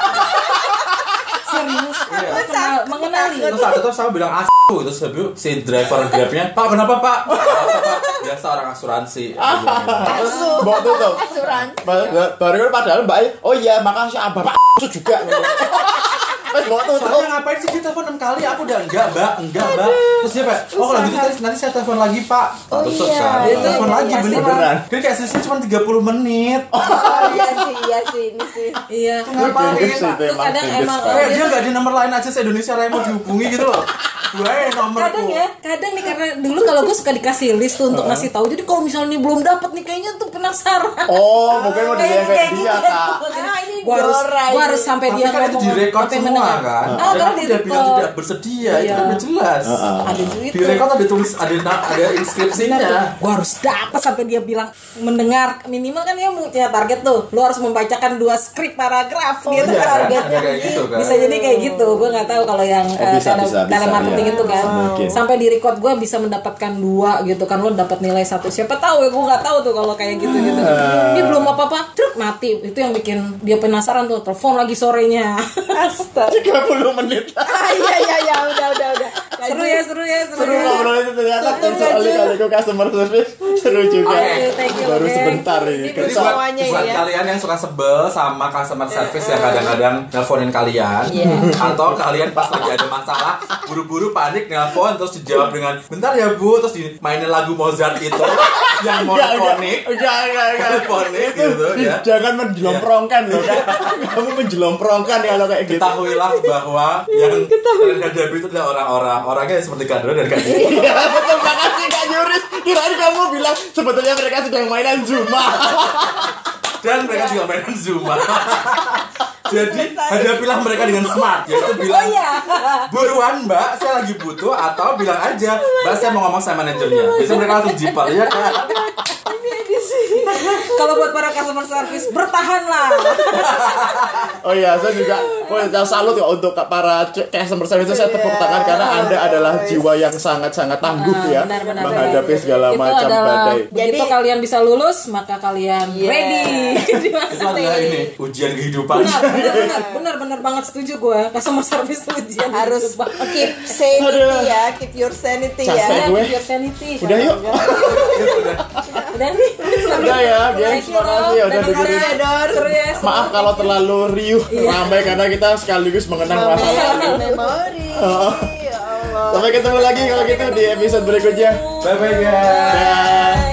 Serius, Iya. Mengenal- mengenali. Terus saat itu saya bilang asu, terus habis si driver grabnya, Pak kenapa Pak? Pak, biasa orang asuransi. Bawa tutup. Asuransi. Ba- ba- Baru kan padahal mbak, oh iya makasih ah, bapak juga. Terus bawa tutup. Soalnya ngapain sih dia telepon enam kali? Aku udah enggak, Mbak, enggak, Mbak. Terus dia kayak, oh kalau gitu nanti- nanti saya telepon lagi, Pak. Oh, Tutup iya. kan. Itu Telepon lagi pasti beneran. beneran. Dia kayak sisanya cuma tiga puluh menit. Oh iya sih, iya sih, ini sih. Iya. Ngapain? Gendut sih, itu Itu emang kadang gendut emang- sekali. Kayak dia enggak di nomor lain aja se-Indonesia yang mau dihubungi gitu loh. Gue nomorku. Kadang ya, kadang nih karena dulu kalau gue suka dikasih list tuh untuk ngasih tahu. Jadi kalau misalnya nih belum dapat nih kayaknya tuh penasaran. Oh, mungkin mau Kayak- dia kayak kayak dia, gitu. Kak. Ah, ini Gua harus, Dora gua ini. harus sampai Tapi dia kan itu ngomong direkod sampai semua mendengar. kan. Oh, Dan kalau aku tidak bilang direkod. tidak bersedia, itu Iya. kan udah jelas. Ada itu. Direkod ada tulis ada ada inskripsinya. Gue harus dapat sampai dia bilang mendengar minimal kan dia punya target tuh. Lo harus membacakan dua skrip paragraf gitu Iya kan? targetnya. Ada kayak gitu kan. Bisa jadi kayak gitu. Gue nggak tahu kalau yang Oh, eh, bisa, tele- bisa, bisa, telemarketing iya. itu kan. Mungkin. Sampai di record gue bisa mendapatkan dua gitu kan. Lo dapat nilai satu. Siapa tahu ya, gue nggak tahu tuh kalau kayak gitu gitu. Ah. Ini belum apa apa, truk mati. Itu yang bikin dia penasaran tuh. Telepon lagi sorenya. Astaga. tiga puluh menit. Ah, iya iya iya, udah udah udah. seru ya, seru ya, seru, Seru ya. ngobrol itu ternyata Lanjut, soal lanjut. kali customer service seru juga. Oke, thank you, Baru Bang. sebentar ini. Ini Jadi Terus buat, semuanya buat ya. kalian yang suka sebel sama customer service yang kadang-kadang nelponin kalian atau kalian pas lagi ada masalah buru-buru panik nelpon terus dijawab dengan bentar ya Bu terus dimainin lagu Mozart itu yang monofonik Enggak, enggak, enggak. monofonik Itu gitu ya. jangan menjelomprongkan loh kan. Kamu menjelomprongkan kalau kayak gitu. Ketahuilah bahwa yang kalian hadapi itu adalah orang-orang orangnya seperti Kadro dan Kak Dini. Iya, betul makasih Kak Yuris. Kirain kamu bilang sebetulnya mereka sedang mainan Zuma. Dan mereka juga mainan Zuma. Jadi hadapilah mereka dengan smart. Yaitu bilang, Oh iya. buruan mbak, saya lagi butuh. Atau bilang aja, mbak saya mau ngomong sama manajernya. Biasanya mereka langsung jipal, ya kan? Kalau buat para customer service, bertahanlah. Oh iya, saya juga oh, saya salut ya untuk para c- customer service. Saya tepuk tangan karena Anda adalah jiwa yang sangat-sangat tangguh ya Benar-benar. menghadapi segala Itu macam adalah badai. begitu Jadi- kalian bisa lulus, maka kalian Yeah. ready. Itu adalah ini, ujian kehidupan. Benar, benar, benar, benar, benar banget setuju gue. Customer service itu ujian Harus hidup banget. keep sanity Aduh. ya, keep your sanity Capek ya. Ya, gue. keep your sanity. Udah yuk. Udah nih. Udah ya, gengs. Thank you, Makasih ya udah Dor. dengerin. Makasih ya, Dor. Seru ya, seru. Maaf kalau terlalu riuh ramai karena kita sekaligus mengenang masa lalu. Memori. Oh. Ya Allah. Sampai ketemu lagi kalau gitu di episode berikutnya. Bye bye guys. Dah.